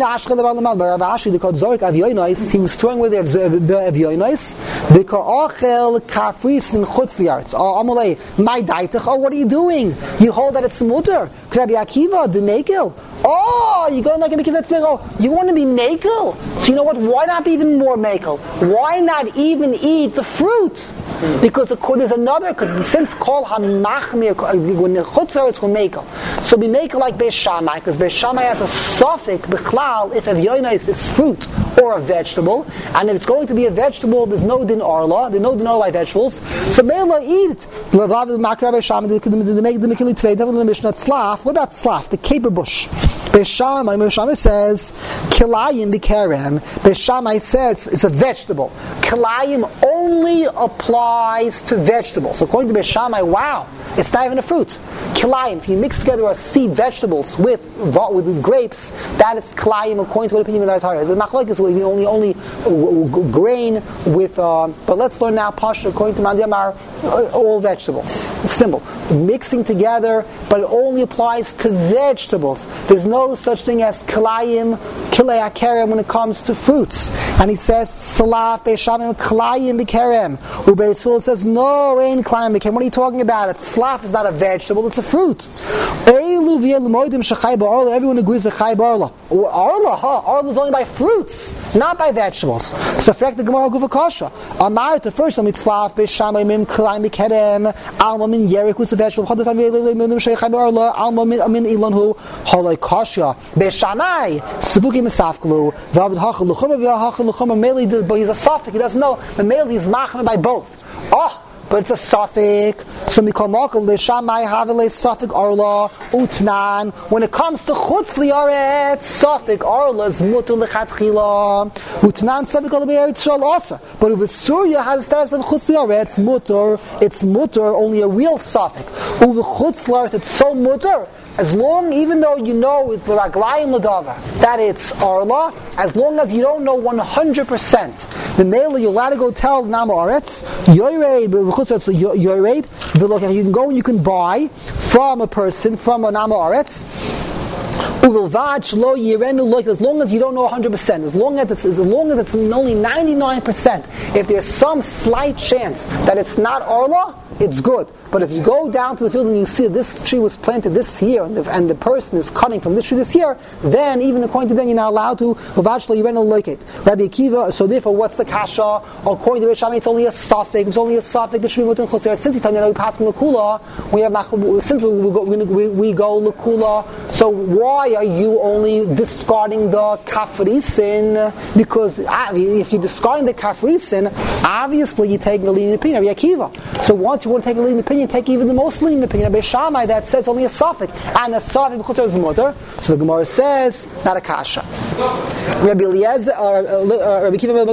Speaker 1: throwing with the Evyoinos. The Ka'achel Kafris in Chutz Li'aretz. Amalei, my daitach. Oh, what are you doing? You hold that it's mutter. Rabbi Akiva, the Mekel. Oh, you're going like a Mekel that's Mekel. You want to be Mekel? So you know what? Why not be even more Mekel? Why not even eat the fruit? Because there's another, because since Kol HaMachmir, when the Chutz Li'aretz will Mekel. So be Mekel like Beis Shammai, because Beis Shammai has a suffix, Bechlal, if Evyoinos is fruit or a vegetable, and if it's going to be a vegetable, there's no din Orla, there's no din Orla by vegetables, so Mela eat it. What about slaf? The caper bush. Beis Shammai says, Kilayim B'Kerem. Beis Shammai says it's a vegetable. Kilayim only applies to vegetables. So according to Beis Shammai, wow, it's not even a fruit. Kilayim, if you mix together a seed vegetables with grapes, that is kilayim according to what opinion of the Torah is. The machlokes will be only grain with. But let's learn now Pasha according to Mandiyamar, all vegetables. It's simple. Mixing together, but it only applies to vegetables. There's no such thing as kilayim, kilei akerem when it comes to fruits. And he says salaf Beis Shammai kilayim b'kerem. Beis Hillel says no, ain't kilayim b'kerem. What are you talking about? Salaf is not a vegetable; it's a fruit. Everyone agrees that chai b'orla. Orla is only by fruits, not by vegetables. So, for the Gemara Gufa Kasha, Amar to first mitzlaf Beis Shammai mim kilayim b'kerem alma min yerik was a vegetable. Alma min ilanhu halay kasha Beis Shammai sivukim esafklu v'avid hachal luchama v'hachal luchama meli. But he's a suffix. He doesn't know the meli is machmer by both. but it's a suffix. So mikomakom leShamai havele suffix arla utnan. When it comes to chutz liaretz, suffix arla is mutar lechatchila. Utnan suffix arla be'eretz shal asa. But if Surya has the status of chutz liaretz, mutar, it's mutar, only a real suffix. Uve chutz liaretz, it's so mutar. As long, even though you know it's l'raglayim l'dava, that it's arla, as long as you don't know 100%, the male you're allowed to go tell Nama Aretz, yoyreid, you can go and you can buy from a person, from a Nama Aretz, as long as you don't know 100%, as long as it's only 99%, if there's some slight chance that it's not arla, it's good. But if you go down to the field and you see this tree was planted this year and the person is cutting from this tree this year, then even according to them you're not allowed to. Rabbi Akiva, so therefore what's the kasha? According to Rishami, it's only a suffix. It's only a suffix. Since we tell you we pass l'kula, we go l'kula. So why are you only discarding the kafrisin? Because if you're discarding the kafrisin, obviously you're taking a lenient opinion. Rabbi Akiva. So once you want to take a lenient opinion, take even the most lenient opinion of Beishamai that says only a suffix, and a suffix is mutar. So the Gemara says not a kasha. Rabbi Eliezer, Rabbi Akiva,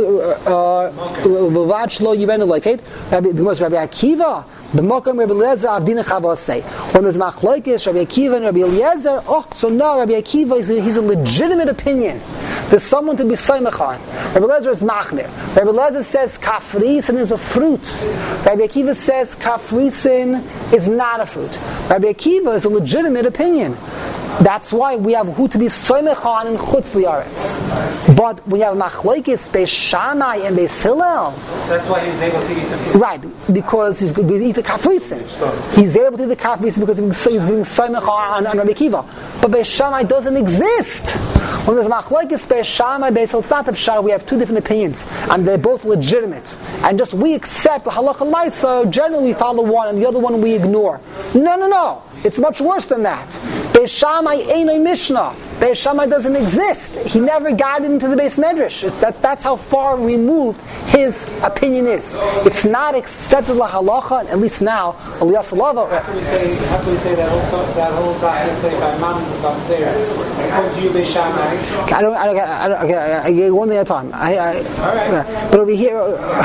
Speaker 1: the Gemara says Rabbi Akiva. The Mokam Rabbi Eliezer Avdina Chavasei. When there's machlokes Rabbi Akiva and Rabbi Eliezer, so now Rabbi Akiva he's a legitimate opinion. There's someone to be soymech on. Rabbi Eliezer is machmir. Rabbi Eliezer says kafrisin is a fruit. Rabbi Akiva says kafrisin is not a fruit. Rabbi Akiva is a legitimate opinion. That's why we have who to be soymech on in chutz liaretz. But we have machlokes Beis Shammai and Beis Hillel.
Speaker 5: So that's why he was able to eat the fruit.
Speaker 1: Right, because he's going to eat the kafrisin. He's able to eat the kafrisin because he's being soymech on Rabbi Akiva. But Beis Shammai doesn't exist. When there's machlokes Beis Shammai, Beis Hillel, it's not the pshat. We have two different opinions, and they're both legitimate. And just we accept halacha l'maisa. Generally, we follow one, and the other one we ignore. No. It's much worse than that. Beis Shammai ain't a Mishnah. Beis Shammai doesn't exist. He never got into the Beis Medrash. That's how far removed his opinion is. It's not accepted la halacha, at least now. Aliyas Lava.
Speaker 5: After we say that whole side yesterday by Mams and Bamzera, according to you, Beis Shammai.
Speaker 1: I get one thing at a time. But over here.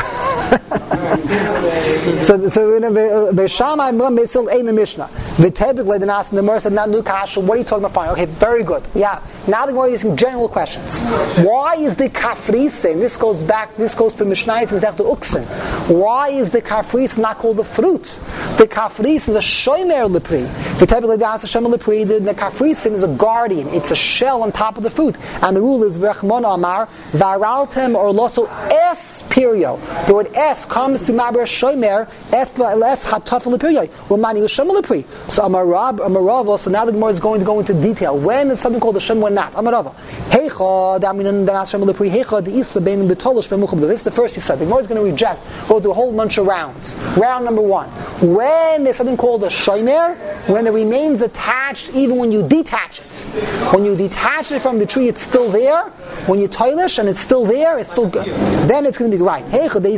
Speaker 1: So Beis Shammai Beis Hillel ain't a Mishnah. Typically, the Nas and the Gemara said, "Not new kasha." What are you talking about? Fine, okay, very good. Yeah. Now the Gemara is asking general questions. Why is the kafrisin? This goes to Mishnayos and Masechta Uksin. Why is the kafrisin not called a fruit? The kafrisin is a shomer lepri. The typically the answer shomer lepri. The kafrisin is a guardian. It's a shell on top of the fruit, and the rule is v'rachmon amar varaltem or loso es pirio. The word es comes to maber shomer es hataf lepirio. Umani shomer lepri. So Amarava, so now the Gemara is going to go into detail. When is something called a Shem, when not? Amarava. Heicha, this is the first you said. The Gemara is going to reject, go through a whole bunch of rounds. Round number one. When is something called a Shomer? When it remains attached even when you detach it. When you detach it from the tree, it's still there. When you toilish and it's still there, it's still good. Then it's going to be right. Heicha, the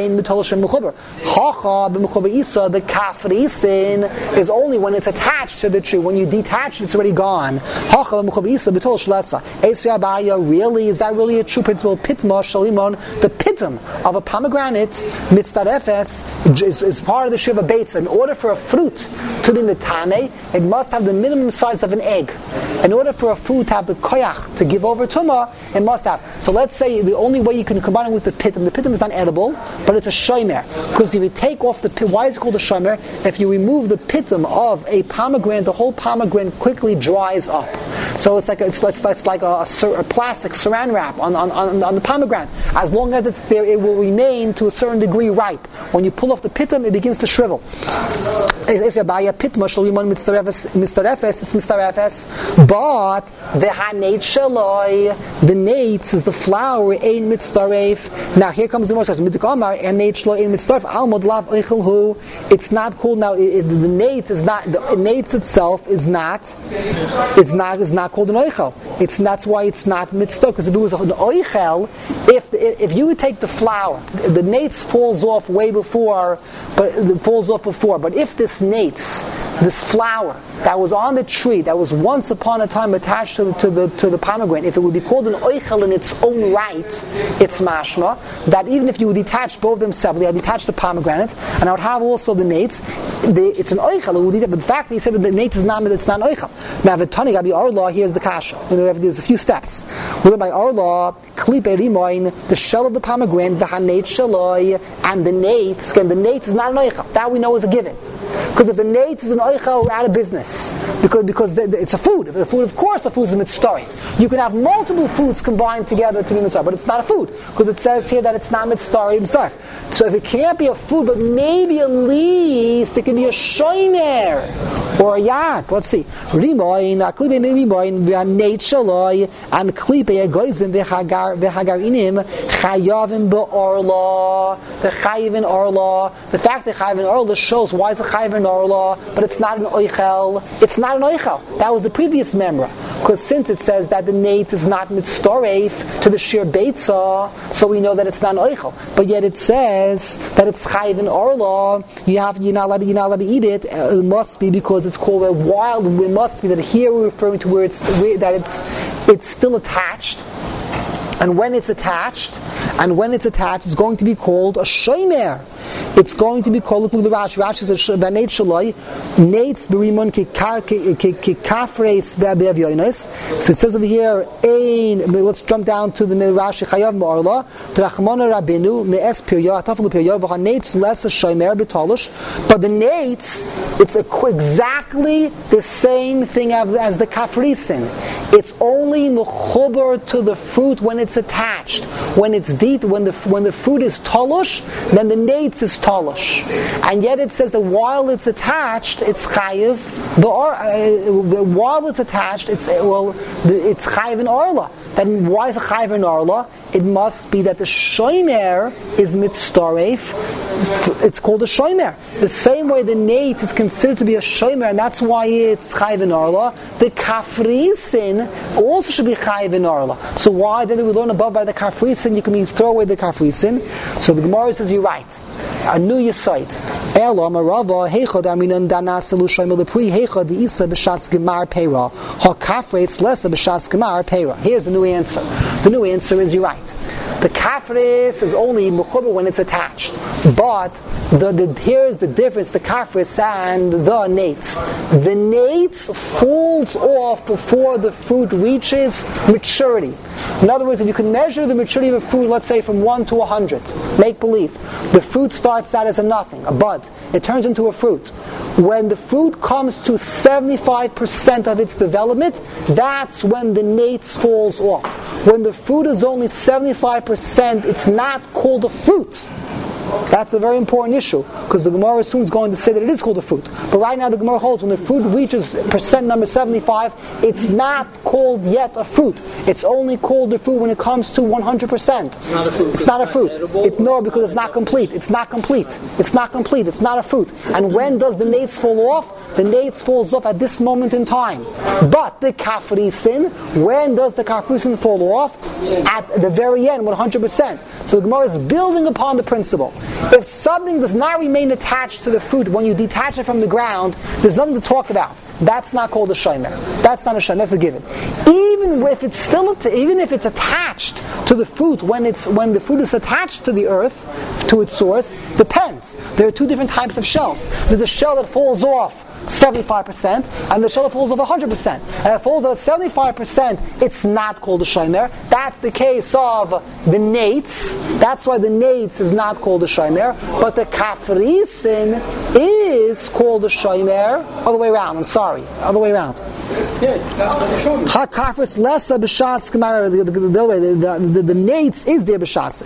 Speaker 1: kafrisin is only when it's attached to the tree. When you detach it, it's already gone. Really? Is that really a true principle? Pitma shalimon, the pitum of a pomegranate, mitzvah efes, is part of the shiva beitza. In order for a fruit to be mitame, it must have the minimum size of an egg. In order for a fruit to have the koyach to give over tumah, it must have. So let's say the only way you can combine it with the pitum is not edible, but it's a shomer. Because if you take off the pitum, why is it called a shomer? If you remove the pitum of a pomegranate, the whole pomegranate quickly dries up. So it's like a plastic saran wrap on the pomegranate. As long as it's there, it will remain to a certain degree ripe. When you pull off the pitum, it begins to shrivel. it's mistarefes, but the haneit shaloi, the nates is the flour, ein mitzaref. Now here comes the more section. Mitzamar haneit shaloi ein mitzaref almod lav oichelhu. It's not called now. The nate is not. The nates itself is not. It's not called an oichel. That's why it's not mitzvah, because if it was an oichel, if you would take the flour, the nates falls off way before, but it falls off before. But if this nates, this flour that was on the tree, that was once upon a time attached to the pomegranate, if it would be called an oichel in its own right, it's mashma that even if you would detach both of them separately, I'd detach the pomegranate, and I would have also the nates. It's an oichel, but the fact that he said that the nate is not, it's not an oichel. Now the Tani Gabi our law, here's the kasha. There's a few steps. Whether by our law, klipe rimoin, the shell of the pomegranate, the hanate shaloi, and the nates. Again, the nates is not an oichel. That we know is a given. Because if the nates is an oichel, we're out of business. Because it's a food. If the food, of course, the food is a mitzvah. You can have multiple foods combined together to be mitzvah, but it's not a food because it says here that it's not mitzvah. So if it can't be a food, but maybe at least it can be a shomer or a yak. Let's see. Rimoin, klipe rimoin, v'haneit shaloi, and klipe egoizim v'hagarinim chayavim ba'orla. The chayiv in orla. The fact that chayiv in orla shows why is a chayiv in orla, but it's not an oichel. It's not an oichel. That was the previous memra. Because since it says that the nate is not mitztoref to the shir beitza, so we know that it's not an oichel. But yet it says that it's chayiv in orla. You're not allowed to eat it. It must be because it's called a wild. It must be that here we're referring to where it's still attached. And when it's attached, it's going to be called a shomer. It's going to be called, look at the Rashi. Rashi says, "V'neit shaloi, neitz b'rimon kikafreis be'avyonos." So it says over here, let's jump down to the Rashi, Chayav ma'orla, Drachmona Rabinu, me'es pirya, tafalu pirya, v'haneitz less a shomer b'tolush. But the neitz, it's exactly the same thing as the kafrisin. It's only mechuber to the fruit when it's attached. When it's deep, when the fruit is tolush, then the nates is tolush. And yet it says that while it's attached, it's chayiv. While it's attached, it's chayiv in orla. Then why is it chayiv in orla? It must be that the shomer is mitztoref. It's called a shomer. The same way the nate is considered to be a shomer, and that's why it's chayiv in orla. The kafrisin also should be chayiv in orla. So why then we learn above by the kafrisin? You can throw away the kafrisin. So the Gemara says you're right. A new yesait. Elo marava heichad aminan danas elushaymel lepri heichad the isa b'shas gemar peira ha kafreis lesa b'shas gemar peira. Here's the new answer. The new answer is you're right. The kafres is only mechuber when it's attached, but here's the difference: the kafres and the nates. The nates falls off before the fruit reaches maturity. In other words, if you can measure the maturity of a fruit, let's say from 1 to 100, make believe, the fruit starts out as a nothing, a bud. It turns into a fruit. When the fruit comes to 75% of its development, that's when the nates falls off. When the fruit is only 75%, it's not called a fruit. That's a very important issue, because the Gemara soon is going to say that it is called a fruit. But right now the Gemara holds when the fruit reaches percent number 75, it's not called yet a fruit. It's only called a fruit when it comes to 100%.
Speaker 2: It's not a fruit.
Speaker 1: It's not a fruit. It's no, because it's not complete. It's not complete. It's not complete. It's not a fruit. And when does the nates fall off? The nates falls off at this moment in time. But the kafrisin, when does the kafrisin fall off? At the very end, 100%. So the Gemara is building upon the principle. If something does not remain attached to the fruit when you detach it from the ground, there's nothing to talk about. That's not called a shomer. That's not a shomer. That's a given. Even if it's attached to the fruit, when the fruit is attached to the earth, to its source, depends. There are two different types of shells. There's a shell that falls off 75%, and the shell falls over 100%. And if it falls over 75%, it's not called a shomer. That's the case of the nates. That's why the nates is not called a shomer. But the kafrisin is called a shomer. Other way around. I'm sorry. Other way around. Ha-kafris lesa b'shas gemara. The nates is there b'shas.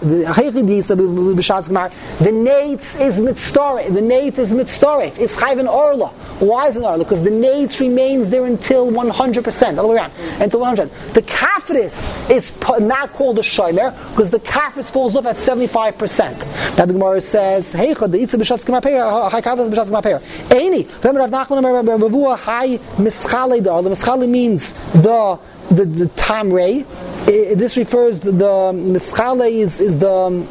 Speaker 1: The nates is mitztoref. The nate is mitztoref. It's chayv and orla. Why is it orla? Because the nate remains there until 100%. All the way around. Until 100%. The kafris is not called a shomer because the kafris falls off at 75%. Now the Gemara says, "Hey, the itza b'shas gemara high kafris b'shas gemara Eini. Remember Rav Nachman Ravua high mischale dar. The mischale means the tamrei. This refers to the mischale is the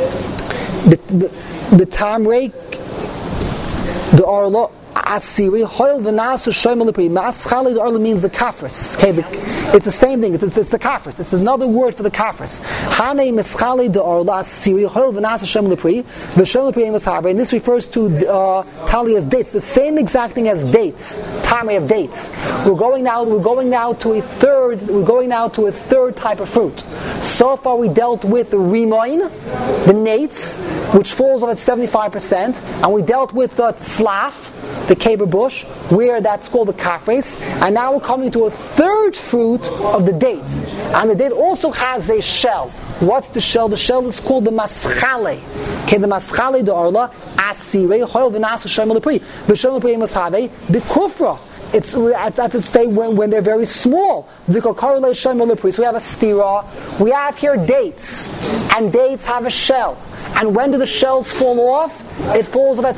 Speaker 1: tamrei, the arlo asiri hoil v'nasu shoyim lepri. Maschale the arlo means the kafris. Okay, it's the same thing. It's the kafris. It's another word for the kafris. Hane mischale the arlo asiri hoil v'nasu shoyim lepri. The shoyim lepri emes haber, and this refers to talia's dates. The same exact thing as dates. Tamrei of dates. We're going now to a third type of fruit. So far we dealt with the rimoin, the nates, which falls off at 75%, and we dealt with the tzlaf, the caber bush, where that's called the kafres, and now we're coming to a third fruit of the date. And the date also has a shell. What's the shell? The shell is called the maschale. Okay, the maschale de orla, asire, hoil v'nasu shem lepri. The shem lepri masave, the kufra. It's at the state when they're very small. So we have a stira. We have here dates, and dates have a shell. And when do the shells fall off? It falls off at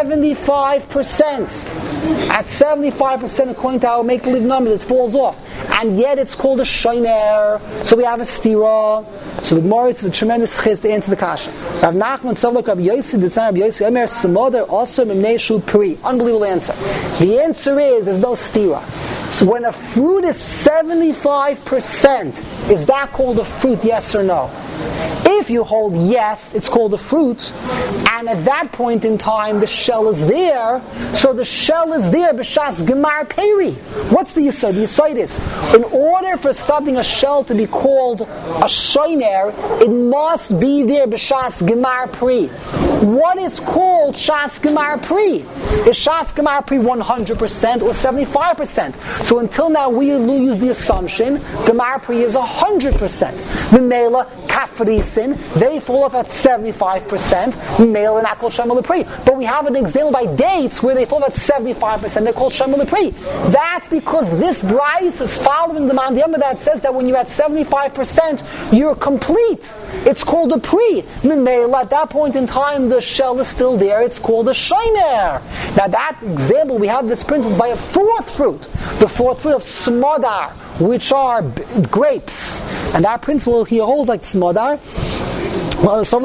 Speaker 1: 75%. At 75%, according to our make-believe numbers, it falls off. And yet it's called a shomer. So we have a stira. So the Gemara is a tremendous chiz to answer the kasha. Rav Nachman Tzavlok Rav Yossi, the Tzar Rav Yossi, Omer Samoder also Memneshu Pri. Unbelievable answer. The answer is there's no stira. When a fruit is 75%, is that called a fruit, yes or no? If you hold yes, it's called a fruit, and at that point in time the shell is there, so the shell is there b'shas gemar peri. What's the yisod? The yisod is, in order for something, a shell, to be called a shomer, it must be there b'shas gemar peri. What is called shas gemar peri? Is shas gemar peri 100% or 75%? So until now we use the assumption gemar peri is 100%. V'meila kafrisin, they fall off at 75%. Male and not called Shemal Pri. But we have an example by dates where they fall off at 75%. They're called Shemal Pri. That's because this Bryce is following the Mandiyama that says that when you're at 75%, you're complete. It's called a Pri. Male, at that point in time, the shell is still there. It's called a Shomer. Now that example, we have this principle by a fourth fruit. The fourth fruit of Smodar, which are grapes. And that principle he holds like Smodar. And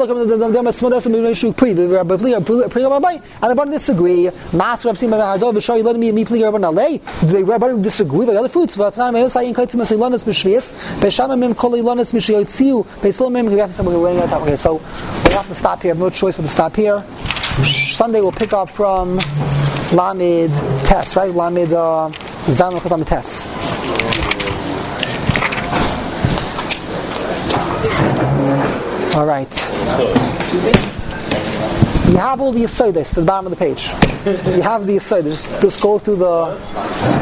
Speaker 1: everybody disagree. Master, I've seen by Hadov, show you letting me please everyone alley. Everybody disagree by other fruits. But now I'm saying kites must learn this mishvies. Beshamim kol learn this mishviotziu. Beslomim we have somebody running out. Okay, so we have to stop here. I have no choice but to stop here. Sunday we'll pick up from Lamed Tes, right? Lamed Zan Chotam Tes. All right. You have all the Yesodis to the bottom of the page. You have the Yesodis. Just go through the